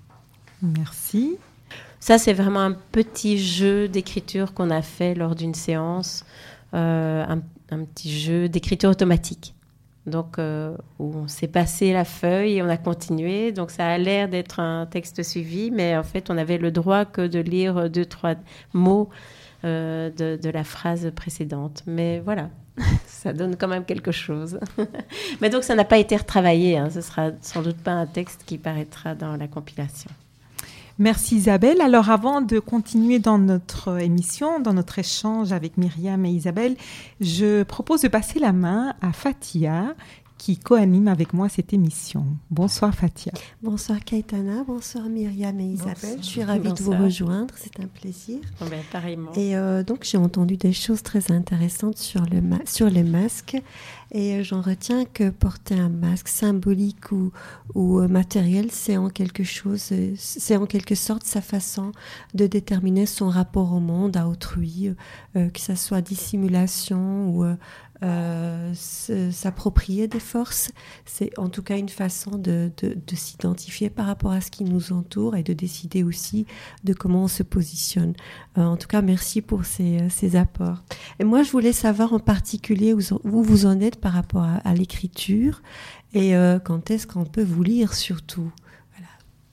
Merci. Ça, c'est vraiment un petit jeu d'écriture qu'on a fait lors d'une séance, euh, un, un petit jeu d'écriture automatique. Donc, euh, où on s'est passé la feuille et on a continué. Donc, ça a l'air d'être un texte suivi, mais en fait, on avait le droit que de lire deux, trois mots euh, de, de la phrase précédente. Mais voilà, ça donne quand même quelque chose. Mais donc, ça n'a pas été retravaillé. Hein. Ce sera sans doute pas un texte qui paraîtra dans la compilation. Merci Isabelle. Alors avant de continuer dans notre émission, dans notre échange avec Myriam et Isabelle, je propose de passer la main à Fatia qui co-anime avec moi cette émission. Bonsoir Fatia. Bonsoir Kaitana, bonsoir Myriam et Isabelle. Bonsoir. Je suis ravie Bonsoir. de vous rejoindre, c'est un plaisir. Oh ben, pareillement. Et euh, donc j'ai entendu des choses très intéressantes sur, le ma- sur les masques et euh, j'en retiens que porter un masque symbolique ou, ou euh, matériel, c'est en quelque chose, euh, c'est en quelque sorte sa façon de déterminer son rapport au monde, à autrui, euh, que ça soit dissimulation ou euh, Euh, s'approprier des forces, c'est en tout cas une façon de, de, de s'identifier par rapport à ce qui nous entoure et de décider aussi de comment on se positionne. Euh, en tout cas, merci pour ces, ces apports. Et moi, je voulais savoir en particulier où, où vous en êtes par rapport à, à l'écriture et euh, quand est-ce qu'on peut vous lire surtout. Voilà.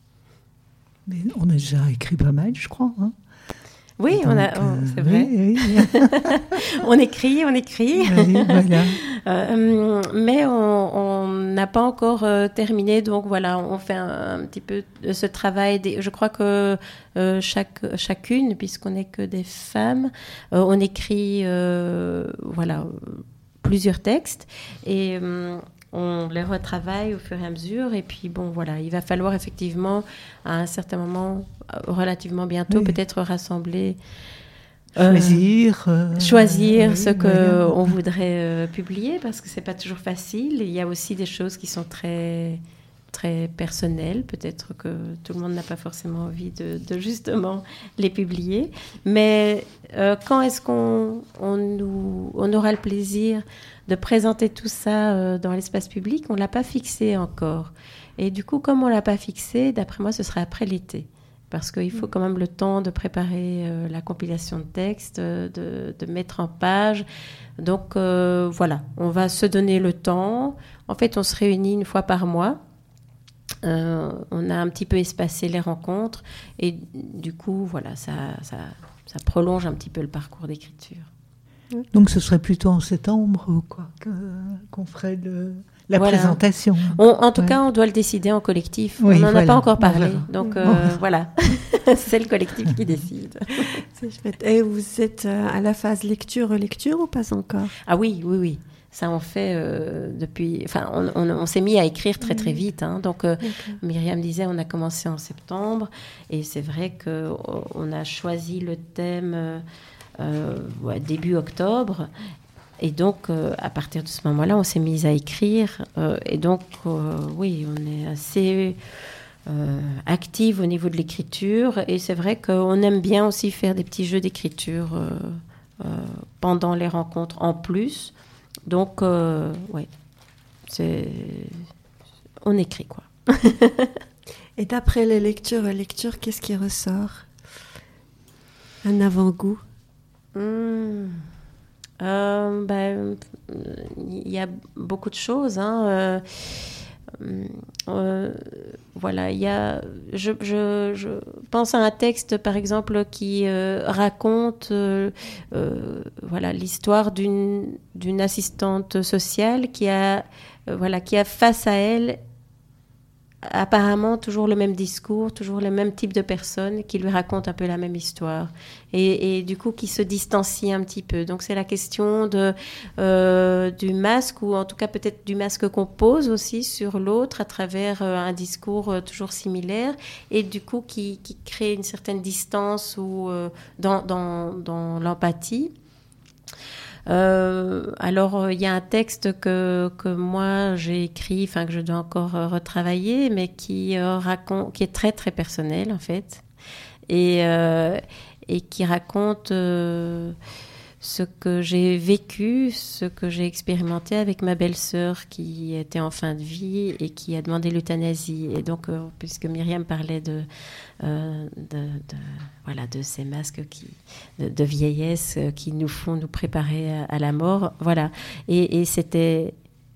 Mais on a déjà écrit pas mal, je crois, hein. Oui, Donc, on a, on, euh, c'est vrai. Oui, oui. on écrit, on écrit. Oui, voilà. euh, mais on n'a pas encore euh, terminé. Donc voilà, on fait un, un petit peu de ce travail. Des, je crois que euh, chaque, chacune, puisqu'on n'est que des femmes, euh, on écrit euh, voilà, plusieurs textes. Et euh, on les retravaille au fur et à mesure. Et puis, bon, voilà, il va falloir effectivement, à un certain moment, relativement bientôt, oui. peut-être rassembler... Euh, choisir. Euh, choisir oui, ce qu'on voilà. voudrait euh, publier, parce que ce n'est pas toujours facile. Il y a aussi des choses qui sont très, très personnelles. Peut-être que tout le monde n'a pas forcément envie de, de justement les publier. Mais euh, quand est-ce qu'on on nous, on aura le plaisir de présenter tout ça euh, dans l'espace public? On ne l'a pas fixé encore. Et du coup, comme on ne l'a pas fixé, d'après moi, ce sera après l'été. Parce qu'il faut quand même le temps de préparer euh, la compilation de textes, de, de mettre en page. Donc, euh, voilà, on va se donner le temps. En fait, on se réunit une fois par mois. Euh, on a un petit peu espacé les rencontres. Et du coup, voilà, ça, ça, ça prolonge un petit peu le parcours d'écriture. Donc, ce serait plutôt en septembre ou quoi que, qu'on ferait le... La voilà. présentation. On, en tout ouais. cas, on doit le décider en collectif. Oui, on n'en voilà. a pas encore parlé. Donc, euh, voilà. C'est le collectif qui décide. C'est chouette. Et vous êtes à la phase lecture-relecture ou pas encore? Ah oui, oui, oui. Ça, on fait euh, depuis... Enfin, on, on, on s'est mis à écrire très, très vite. Hein. Donc, euh, Myriam disait, on a commencé en septembre. Et c'est vrai qu'on a choisi le thème euh, ouais, début octobre. et donc, euh, à partir de ce moment-là, on s'est mis à écrire. Euh, et donc, euh, oui, on est assez euh, active au niveau de l'écriture. Et c'est vrai qu'on aime bien aussi faire des petits jeux d'écriture euh, euh, pendant les rencontres en plus. Donc, euh, oui, c'est... on écrit, quoi. Et d'après les lectures, lectures, qu'est-ce qui ressort? Un avant-goût? Mmh. Euh, ben, il y a beaucoup de choses. Hein. Euh, euh, voilà, il y a. Je, je, je pense à un texte, par exemple, qui euh, raconte, euh, euh, voilà, l'histoire d'une d'une assistante sociale qui a, euh, voilà, qui a face à elle apparemment toujours le même discours, toujours le même type de personnes qui lui racontent un peu la même histoire et, et du coup qui se distancie un petit peu. Donc c'est la question de, euh, du masque, ou en tout cas peut-être du masque qu'on pose aussi sur l'autre à travers euh, un discours euh, toujours similaire, et du coup qui, qui crée une certaine distance ou, euh, dans, dans, dans l'empathie. Euh, alors, il euh, y a un texte que, que moi j'ai écrit, enfin que je dois encore euh, retravailler, mais qui, euh, raconte, qui est très très personnel en fait, et, euh, et qui raconte euh, ce que j'ai vécu, ce que j'ai expérimenté avec ma belle-sœur qui était en fin de vie et qui a demandé l'euthanasie. Et donc, euh, puisque Myriam parlait de, euh, de, de, voilà, de ces masques qui, de, de vieillesse qui nous font nous préparer à, à la mort, voilà. Et, et c'était,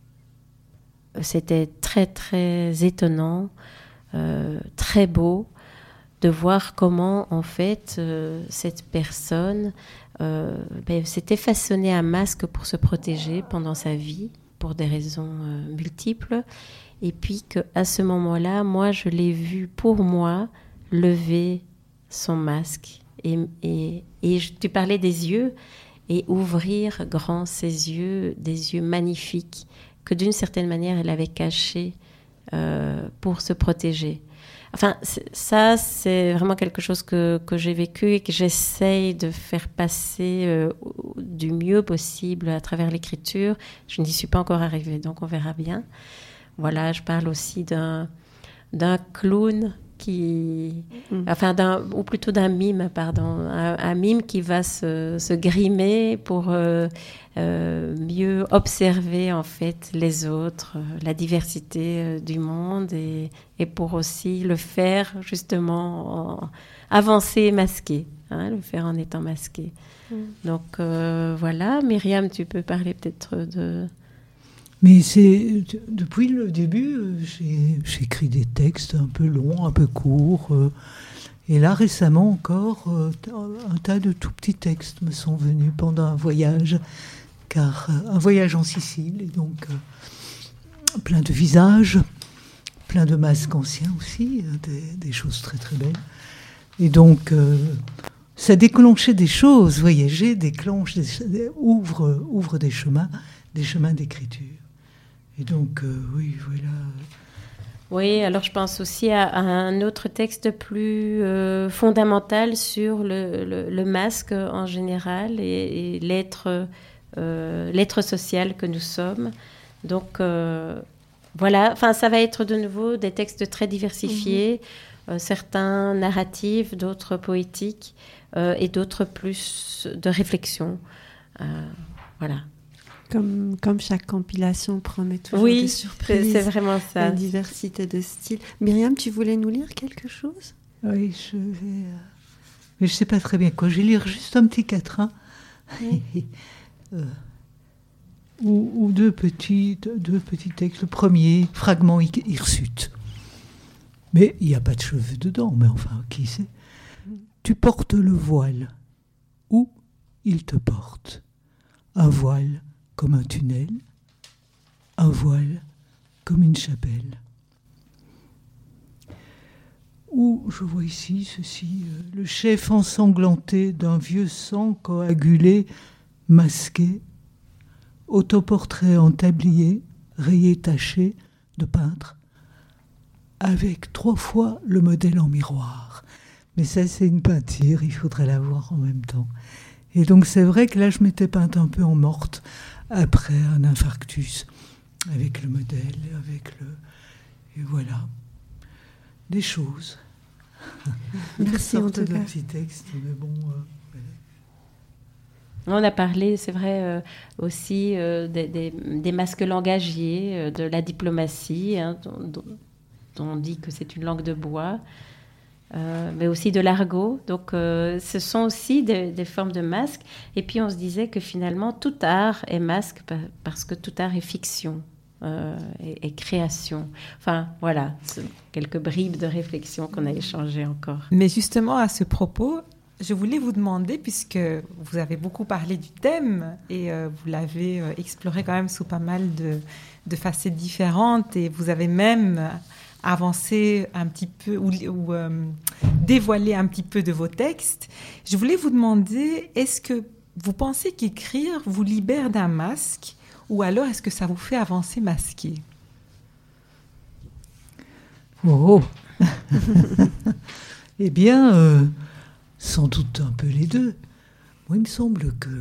c'était très, très étonnant, euh, très beau de voir comment, en fait, euh, cette personne euh, ben, s'était façonné un masque pour se protéger pendant sa vie, pour des raisons euh, multiples. Et puis qu'à ce moment-là, moi, je l'ai vu, pour moi, lever son masque. Et, et, et je, tu parlais des yeux, et ouvrir grand ses yeux, des yeux magnifiques, que d'une certaine manière, elle avait cachés euh, pour se protéger. Enfin, ça, c'est vraiment quelque chose que, que j'ai vécu et que j'essaye de faire passer euh, du mieux possible à travers l'écriture. Je n'y suis pas encore arrivée, donc on verra bien. Voilà, je parle aussi d'un, d'un clown qui... Mmh. Enfin, d'un, ou plutôt d'un mime, pardon. Un, un mime qui va se, se grimer pour euh, euh, mieux observer, en fait, les autres, euh, la diversité euh, du monde, et, et pour aussi le faire, justement, en, avancer masqué, hein, le faire en étant masqué. Mmh. Donc, euh, voilà. Myriam, tu peux parler peut-être de... Mais c'est depuis le début, j'ai, j'ai écrit des textes un peu longs, un peu courts. Euh, et là, récemment encore, euh, un tas de tout petits textes me sont venus pendant un voyage, car euh, un voyage en Sicile, et donc euh, plein de visages, plein de masques anciens aussi, euh, des, des choses très très belles. Et donc, euh, ça déclenchait des choses. Voyager déclenche, des, ouvre, ouvre des chemins, des chemins d'écriture. Et donc, euh, oui, voilà. Oui, alors je pense aussi à, à un autre texte plus euh, fondamental sur le, le, le masque en général et, et l'être, euh, l'être social que nous sommes. Donc, euh, voilà, enfin, ça va être de nouveau des textes très diversifiés, mmh. euh, certains narratifs, d'autres poétiques euh, et d'autres plus de réflexion. Euh, voilà. Comme, comme chaque compilation promet toujours oui, des surprises. Oui, c'est, c'est vraiment ça. Une diversité de styles. Myriam, tu voulais nous lire quelque chose ? Oui, je vais... Euh... Mais je ne sais pas très bien quoi. Je vais lire juste un petit quatrain. Oui. euh, ou, ou deux, petits, deux petits textes. Le premier, fragment hirsute. Mais il n'y a pas de cheveux dedans, mais enfin, qui sait ? Tu portes le voile. Où il te porte ? Un voile comme un tunnel, un voile comme une chapelle. Ou, je vois ici ceci, euh, le chef ensanglanté d'un vieux sang coagulé, masqué, autoportrait en tablier, rayé taché de peintre, avec trois fois le modèle en miroir. Mais ça, c'est une peinture, il faudrait la voir en même temps. Et donc, c'est vrai que là, je m'étais peinte un peu en morte, après un infarctus, avec le modèle, avec le... Et voilà, des choses. Merci en tout de cas. petits textes, mais bon... Euh, On a parlé, c'est vrai, euh, aussi euh, des, des, des masques langagiers, euh, de la diplomatie, hein, dont, dont, dont on dit que c'est une langue de bois, euh, mais aussi de l'argot. Donc, euh, ce sont aussi des, des formes de masques. Et puis, on se disait que finalement, tout art est masque parce que tout art est fiction euh, et, et création. Enfin, voilà, quelques bribes de réflexion qu'on a échangées encore. Mais justement, à ce propos, je voulais vous demander, puisque vous avez beaucoup parlé du thème et euh, vous l'avez euh, exploré quand même sous pas mal de, de facettes différentes et vous avez même avancé un petit peu ou, ou euh, dévoilé un petit peu de vos textes. Je voulais vous demander, est-ce que vous pensez qu'écrire vous libère d'un masque ou alors est-ce que ça vous fait avancer masqué ? Oh Eh bien... Euh... Sans doute un peu les deux. Moi, il me semble que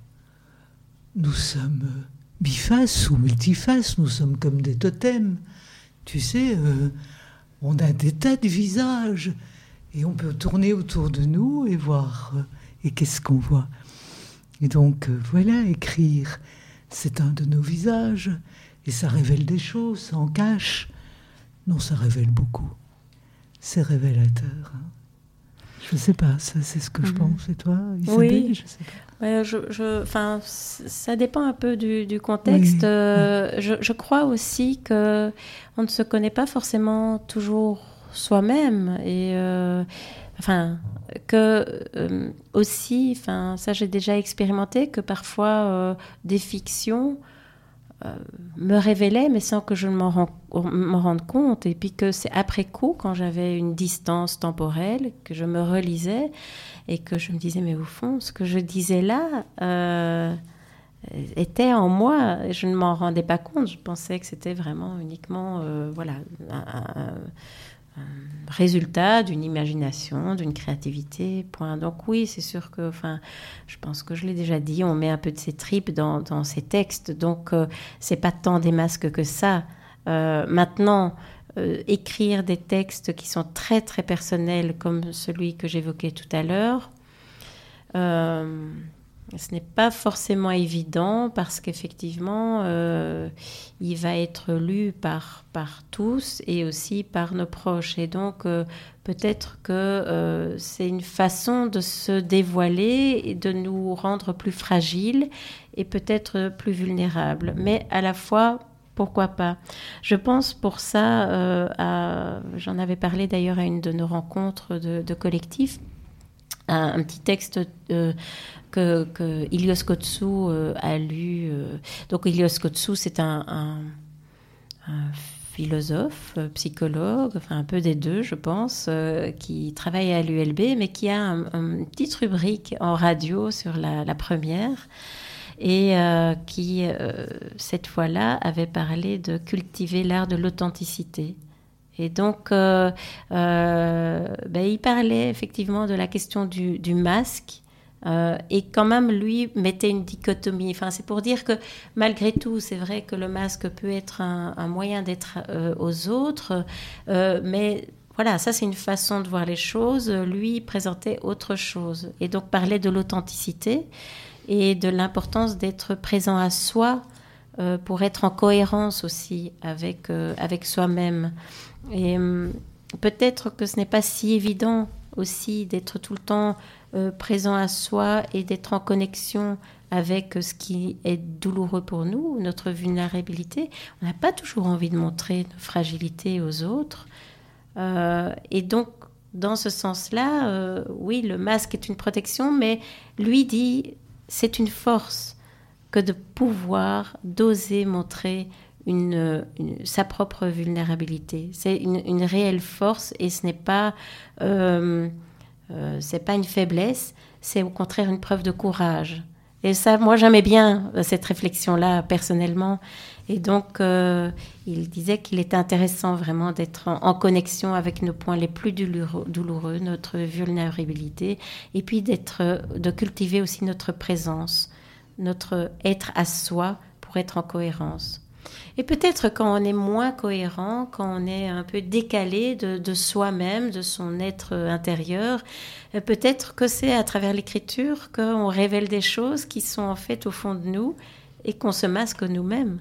nous sommes bifaces ou multifaces, nous sommes comme des totems. Tu sais, euh, on a des tas de visages et on peut tourner autour de nous et voir. Euh, et qu'est-ce qu'on voit ? Et donc, euh, voilà, écrire, c'est un de nos visages et ça révèle des choses, ça en cache. Non, ça révèle beaucoup. C'est révélateur, hein. Je ne sais pas, ça, c'est ce que je pense. Et toi, Isabelle, oui. je sais pas. Ouais, je, je, enfin, ça dépend un peu du, du contexte. Oui. Euh, je, je crois aussi qu'on ne se connaît pas forcément toujours soi-même. Et, euh, enfin, que euh, aussi, enfin, ça j'ai déjà expérimenté, que parfois euh, des fictions Euh, me révélait, mais sans que je m'en, rend, m'en rende compte. Et puis que c'est après coup, quand j'avais une distance temporelle, que je me relisais et que je me disais, mais au fond, ce que je disais là euh, était en moi. Et je ne m'en rendais pas compte. Je pensais que c'était vraiment uniquement euh, voilà, un, un, un résultat d'une imagination, d'une créativité, point. Donc oui, c'est sûr que, enfin, je pense que je l'ai déjà dit, on met un peu de ses tripes dans, dans ces textes, donc euh, c'est pas tant des masques que ça. Euh, maintenant, euh, écrire des textes qui sont très très personnels, comme celui que j'évoquais tout à l'heure, euh, ce n'est pas forcément évident parce qu'effectivement, euh, il va être lu par, par tous et aussi par nos proches. Et donc, euh, peut-être que euh, c'est une façon de se dévoiler et de nous rendre plus fragiles et peut-être plus vulnérables. Mais à la fois, pourquoi pas ? Je pense pour ça, euh, à, j'en avais parlé d'ailleurs à une de nos rencontres de, de collectif, un, un petit texte euh, que, que Ilios Kotzou euh, a lu. Euh, donc Ilios Kotzou, c'est un, un, un philosophe, psychologue, enfin un peu des deux, je pense, euh, qui travaille à l'U L B, mais qui a un, un, une petite rubrique en radio sur la, la première, et euh, qui, euh, cette fois-là, avait parlé de cultiver l'art de l'authenticité. Et donc, euh, euh, ben, il parlait effectivement de la question du, du masque, euh, et quand même, lui, mettait une dichotomie. Enfin, c'est pour dire que, malgré tout, c'est vrai que le masque peut être un, un moyen d'être euh, aux autres, euh, mais voilà, ça, c'est une façon de voir les choses. Lui, présentait autre chose. Et donc, parlait de l'authenticité et de l'importance d'être présent à soi euh, pour être en cohérence aussi avec, euh, avec soi-même. Et euh, peut-être que ce n'est pas si évident aussi d'être tout le temps euh, présent à soi et d'être en connexion avec ce qui est douloureux pour nous, notre vulnérabilité. On n'a pas toujours envie de montrer nos fragilités aux autres. Euh, et donc, dans ce sens-là, euh, oui, le masque est une protection, mais lui dit, c'est une force que de pouvoir, d'oser montrer Une, une, sa propre vulnérabilité. C'est une, une réelle force et ce n'est pas, euh, euh, c'est pas une faiblesse, c'est au contraire une preuve de courage. Et ça, moi, j'aimais bien cette réflexion-là, personnellement. Et donc, euh, il disait qu'il était intéressant vraiment d'être en, en connexion avec nos points les plus douloureux, douloureux, notre vulnérabilité, et puis d'être, de cultiver aussi notre présence, notre être à soi pour être en cohérence. Et peut-être quand on est moins cohérent, quand on est un peu décalé de, de soi-même, de son être intérieur, peut-être que c'est à travers l'écriture qu'on révèle des choses qui sont en fait au fond de nous et qu'on se masque nous-mêmes.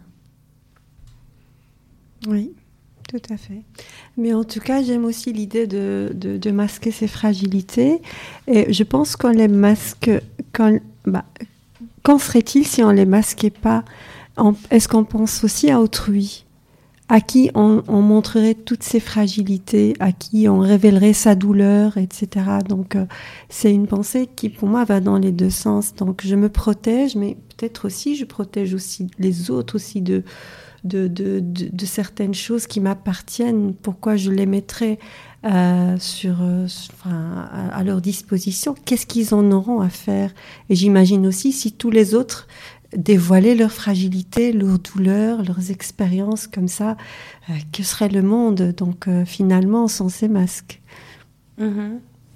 Oui, tout à fait. Mais en tout cas, j'aime aussi l'idée de, de, de masquer ses fragilités. Et je pense qu'on les masque... Quand, bah, qu'en serait-il si on ne les masquait pas ? Est-ce qu'on pense aussi à autrui, à qui on, on montrerait toutes ses fragilités, à qui on révélerait sa douleur, et cetera. Donc, euh, c'est une pensée qui, pour moi, va dans les deux sens. Donc, je me protège, mais peut-être aussi, je protège aussi les autres aussi de, de, de, de, de certaines choses qui m'appartiennent. Pourquoi je les mettrais euh, sur, euh, enfin, à, à leur disposition ? Qu'est-ce qu'ils en auront à faire ? Et j'imagine aussi si tous les autres dévoiler leurs fragilités, leurs douleurs, leurs expériences comme ça, euh, que serait le monde donc euh, finalement sans ces masques? Mm-hmm.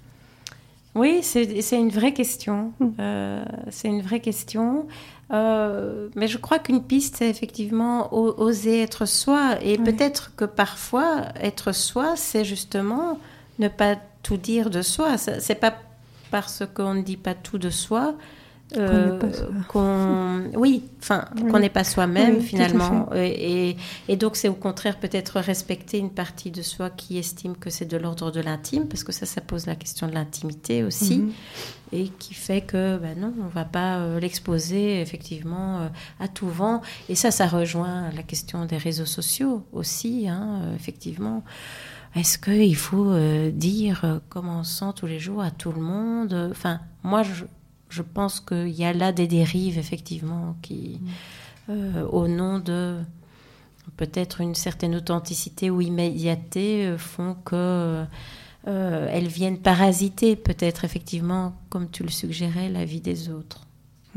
Oui, c'est, c'est une vraie question. Mm. Euh, c'est une vraie question. Euh, mais je crois qu'une piste, c'est effectivement o- oser être soi. Et oui. Peut-être que parfois, être soi, c'est justement ne pas tout dire de soi. C'est, c'est pas parce qu'on ne dit pas tout de soi Euh, qu'on, oui, enfin, oui. qu'on n'est pas soi-même oui, finalement, et, et, et donc c'est au contraire peut-être respecter une partie de soi qui estime que c'est de l'ordre de l'intime, parce que ça, ça pose la question de l'intimité aussi, mm-hmm. et qui fait que, ben non, on va pas euh, l'exposer effectivement euh, à tout vent, et ça, ça rejoint la question des réseaux sociaux aussi, hein, euh, effectivement. Est-ce qu'il faut euh, dire euh, comment on se sent tous les jours à tout le monde ? Enfin, moi, je Je pense qu'il y a là des dérives, effectivement, qui, euh, au nom de peut-être une certaine authenticité ou immédiateté, euh, font qu'elles euh, viennent parasiter, peut-être, effectivement, comme tu le suggérais, la vie des autres.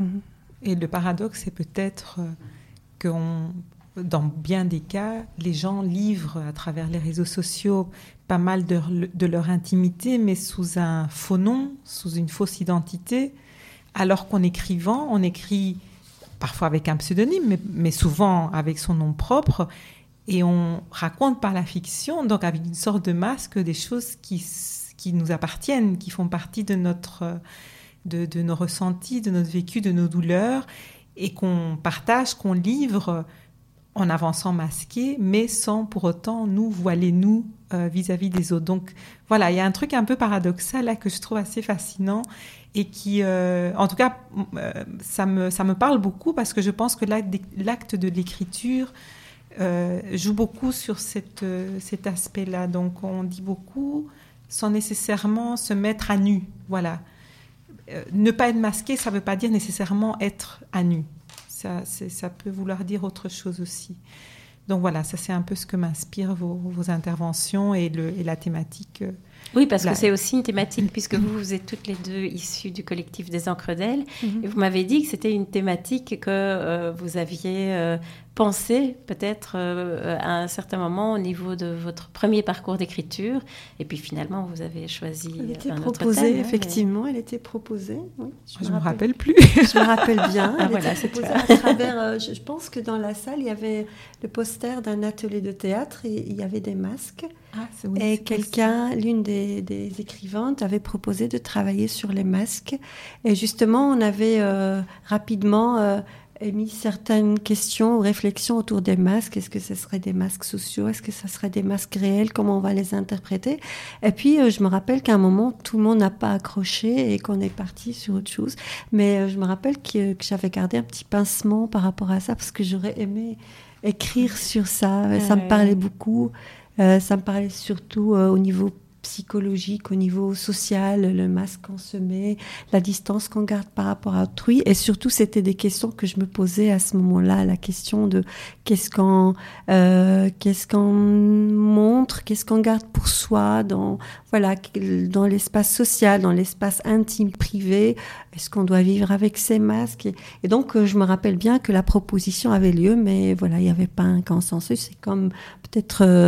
Et le paradoxe, c'est peut-être que dans bien des cas, les gens livrent à travers les réseaux sociaux pas mal de, de leur intimité, mais sous un faux nom, sous une fausse identité. Alors qu'en écrivant, on écrit parfois avec un pseudonyme, mais, mais souvent avec son nom propre, et on raconte par la fiction, donc avec une sorte de masque, des choses qui, qui nous appartiennent, qui font partie de, notre, de, de nos ressentis, de notre vécu, de nos douleurs, et qu'on partage, qu'on livre en avançant masqué, mais sans pour autant nous voiler, nous, euh, vis-à-vis des autres. Donc voilà, il y a un truc un peu paradoxal là que je trouve assez fascinant, et qui, euh, en tout cas, euh, ça me, ça me parle beaucoup, parce que je pense que l'acte de, l'acte de l'écriture euh, joue beaucoup sur cette, euh, cet aspect-là. Donc, on dit beaucoup sans nécessairement se mettre à nu. Voilà. Euh, ne pas être masqué, ça ne veut pas dire nécessairement être à nu. Ça, c'est, ça peut vouloir dire autre chose aussi. Donc voilà, ça c'est un peu ce que m'inspirent vos, vos interventions et, le, et la thématique. Euh, Oui, parce là. que c'est aussi une thématique, puisque vous, vous êtes toutes les deux issues du collectif des Encres d'Elle, mm-hmm. et vous m'avez dit que c'était une thématique que euh, vous aviez euh, pensé peut-être euh, à un certain moment au niveau de votre premier parcours d'écriture, et puis finalement vous avez choisi elle était un proposée, autre thème. Effectivement, mais... elle était proposée. Oui, je ne me rappelle plus. Je me rappelle bien. Ah, elle voilà, était proposée à travers. Euh, je, je pense que dans la salle il y avait le poster d'un atelier de théâtre et il y avait des masques. Ah, c'est, oui, et c'est quelqu'un, possible. l'une des, des écrivaintes, avait proposé de travailler sur les masques. Et justement, on avait euh, rapidement euh, émis certaines questions ou réflexions autour des masques. Est-ce que ce serait des masques sociaux ? Est-ce que ce serait des masques réels ? Comment on va les interpréter ? Et puis, euh, je me rappelle qu'à un moment, tout le monde n'a pas accroché et qu'on est parti sur autre chose. Mais euh, je me rappelle que, que j'avais gardé un petit pincement par rapport à ça, parce que j'aurais aimé écrire sur ça. Ouais. Ça me parlait beaucoup. Euh, ça me parlait surtout euh, au niveau psychologique, au niveau social, le masque qu'on se met, la distance qu'on garde par rapport à autrui. Et surtout, c'était des questions que je me posais à ce moment-là, la question de qu'est-ce qu'on, euh, qu'est-ce qu'on montre, qu'est-ce qu'on garde pour soi, dans, voilà, dans l'espace social, dans l'espace intime, privé. Est-ce qu'on doit vivre avec ces masques ? Et, et donc, euh, je me rappelle bien que la proposition avait lieu, mais voilà, il n'y avait pas un consensus. C'est comme peut-être... Euh,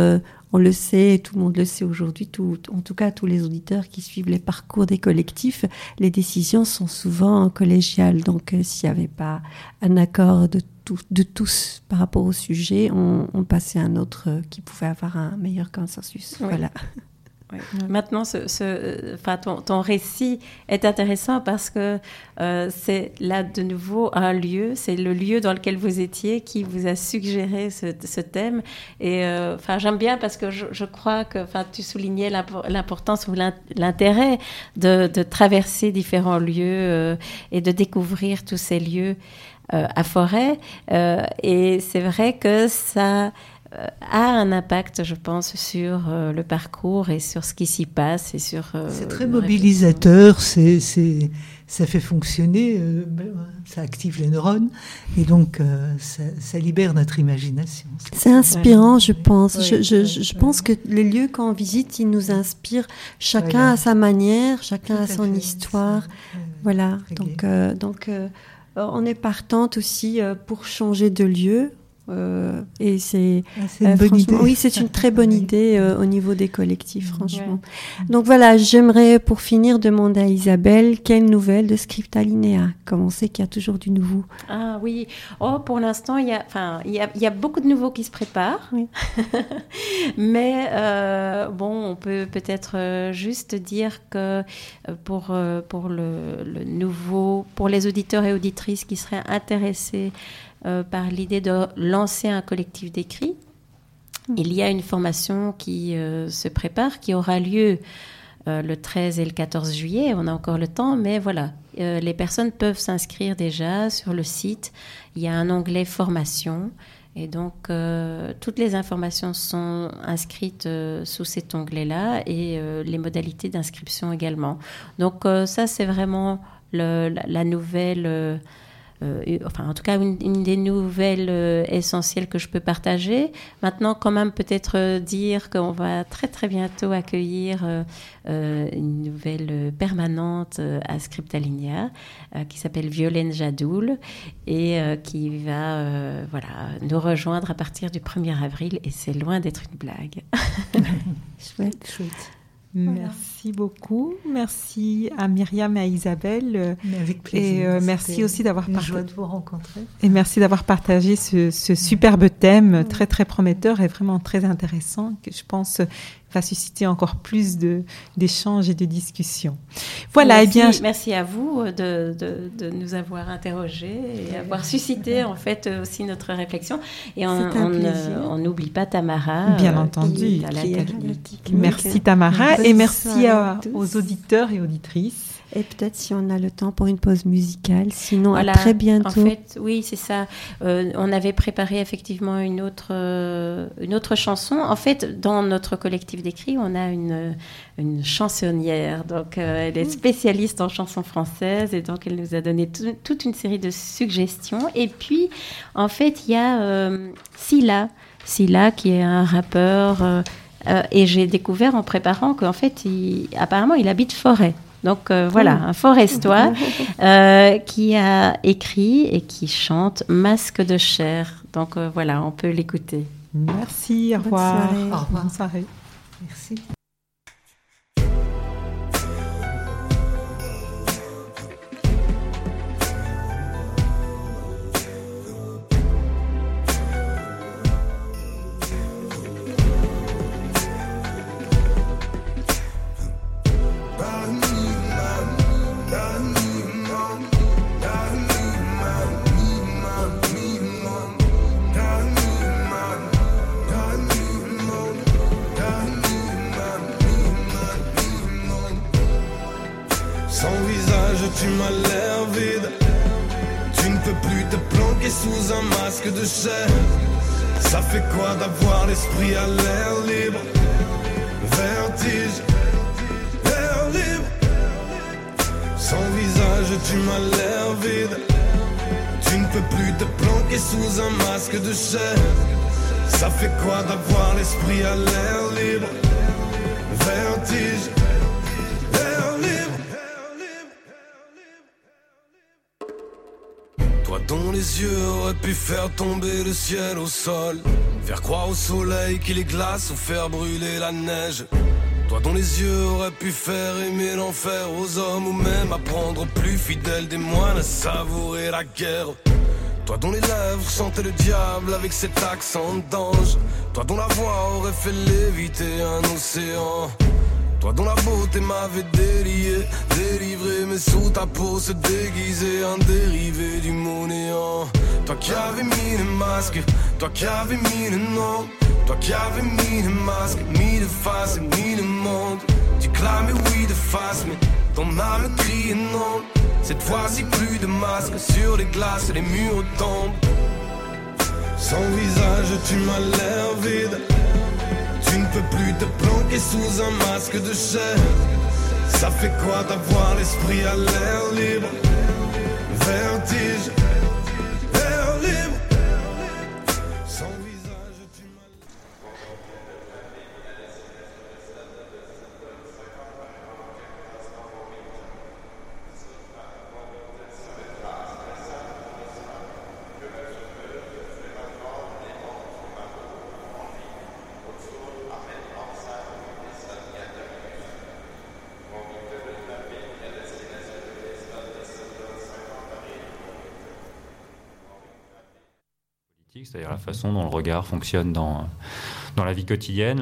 on le sait, tout le monde le sait aujourd'hui, tout, en tout cas tous les auditeurs qui suivent les parcours des collectifs, les décisions sont souvent collégiales. Donc euh, s'il n'y avait pas un accord de, tout, de tous par rapport au sujet, on, on passait à un autre euh, qui pouvait avoir un meilleur consensus. Oui. Voilà. Oui. Maintenant, ce, ce, enfin, ton, ton récit est intéressant parce que euh, c'est là de nouveau un lieu, c'est le lieu dans lequel vous étiez qui vous a suggéré ce, ce thème. Et euh, enfin, j'aime bien parce que je, je crois que, enfin, tu soulignais l'importance ou l'intérêt de, de traverser différents lieux euh, et de découvrir tous ces lieux euh, à Forêt. Euh, et c'est vrai que ça a un impact, je pense, sur euh, le parcours et sur ce qui s'y passe et sur. Euh, c'est très mobilisateur, c'est, c'est, ça fait fonctionner, euh, ça active les neurones et donc euh, ça, ça libère notre imagination. C'est, c'est inspirant, je pense. Oui, je, oui, je, oui, je oui. pense que les lieux qu'on visite, ils nous inspirent, chacun voilà. à sa manière, chacun Tout a son fait, histoire. ça, euh, Voilà. très Donc, gai. euh, donc euh, on est partante aussi euh, pour changer de lieu. Euh, et c'est, ah, c'est une euh, bonne idée. Oui, c'est une très bonne Oui. idée euh, au niveau des collectifs, franchement. Ouais. Donc voilà, j'aimerais pour finir demander à Isabelle quelle nouvelle de Scriptalinea. Comme on sait qu'il y a toujours du nouveau. Ah oui. Oh, pour l'instant, il y a, enfin, il y a, il y a beaucoup de nouveaux qui se préparent. Oui. Mais euh, bon, on peut peut-être euh, juste dire que pour euh, pour le, le nouveau, pour les auditeurs et auditrices qui seraient intéressés Euh, par l'idée de lancer un collectif d'écrit. Mmh. Il y a une formation qui euh, se prépare, qui aura lieu euh, le treize et le quatorze juillet. On a encore le temps, mais voilà. Euh, les personnes peuvent s'inscrire déjà sur le site. Il y a un onglet formation. Et donc, euh, toutes les informations sont inscrites euh, sous cet onglet-là et euh, les modalités d'inscription également. Donc, euh, ça, c'est vraiment le, la, la nouvelle... Euh, Euh, enfin, en tout cas, une, une des nouvelles euh, essentielles que je peux partager. Maintenant, quand même, peut-être euh, dire qu'on va très, très bientôt accueillir euh, euh, une nouvelle euh, permanente euh, à Scriptalinea euh, qui s'appelle Violaine Jadoul et euh, qui va euh, voilà, nous rejoindre à partir du premier avril. Et c'est loin d'être une blague. Chouette, chouette. Merci beaucoup. Merci à Myriam et à Isabelle. Mais avec plaisir. Et euh, merci C'était aussi d'avoir une partagé. joie de vous rencontrer. Et merci d'avoir partagé ce, ce superbe thème très très prometteur et vraiment très intéressant que je pense va susciter encore plus de, d'échanges et de discussions. Voilà, merci, eh bien, merci à vous de, de, de nous avoir interrogés et avoir suscité en fait aussi notre réflexion. Et on on n'oublie pas Tamara. Bien euh, entendu. Qui, à la merci Tamara et merci à, aux auditeurs et auditrices. Et peut-être si on a le temps pour une pause musicale, sinon voilà, à très bientôt. En fait, oui, c'est ça. Euh, on avait préparé effectivement une autre, euh, une autre chanson. En fait, dans notre collectif d'écrit, on a une, une chansonnière. Donc, euh, elle est spécialiste en chansons françaises et donc elle nous a donné tout, toute une série de suggestions. Et puis, en fait, il y a euh, Silla, Silla qui est un rappeur. Euh, euh, et j'ai découvert en préparant qu'en fait, il, apparemment, il habite Forêt. Donc euh, voilà, un forestois euh, qui a écrit et qui chante Masque de chair. Donc euh, voilà, on peut l'écouter. Merci, au revoir. Bonne soirée. Au revoir. Bonne soirée. Merci. Tu m'as l'air vide. Tu ne peux plus te planquer sous un masque de chair. Ça fait quoi d'avoir l'esprit à l'air libre? Vertige, l'air libre. Sans visage, tu m'as l'air vide. Tu ne peux plus te planquer sous un masque de chair. Ça fait quoi d'avoir l'esprit à l'air libre? Vertige, l'air libre. dont les yeux auraient pu faire tomber le ciel au sol, faire croire au soleil qu'il est glace ou faire brûler la neige. Toi dont les yeux auraient pu faire aimer l'enfer aux hommes, ou même apprendre plus fidèle des moines à savourer la guerre. Toi dont les lèvres chantaient le diable avec cet accent d'ange. Toi dont la voix aurait fait léviter un océan. Toi dont la beauté m'avait délié, délivré, mais sous ta peau se déguisait un dérivé du mot néant. Toi qui avais mis le masque, toi qui avais mis le nom, toi qui avais mis le masque, mis de face et mis le monde. Tu clamais oui de face, mais ton âme criait non. Cette fois-ci plus de masque, sur les glaces les murs tombent. Sans visage tu m'as l'air vide. Tu ne peux plus te planquer sous un masque de chair. Ça fait quoi d'avoir l'esprit à l'air libre? Vertige, air libre. Sans visage tu m'as... C'est-à-dire la façon dont le regard fonctionne dans, dans la vie quotidienne.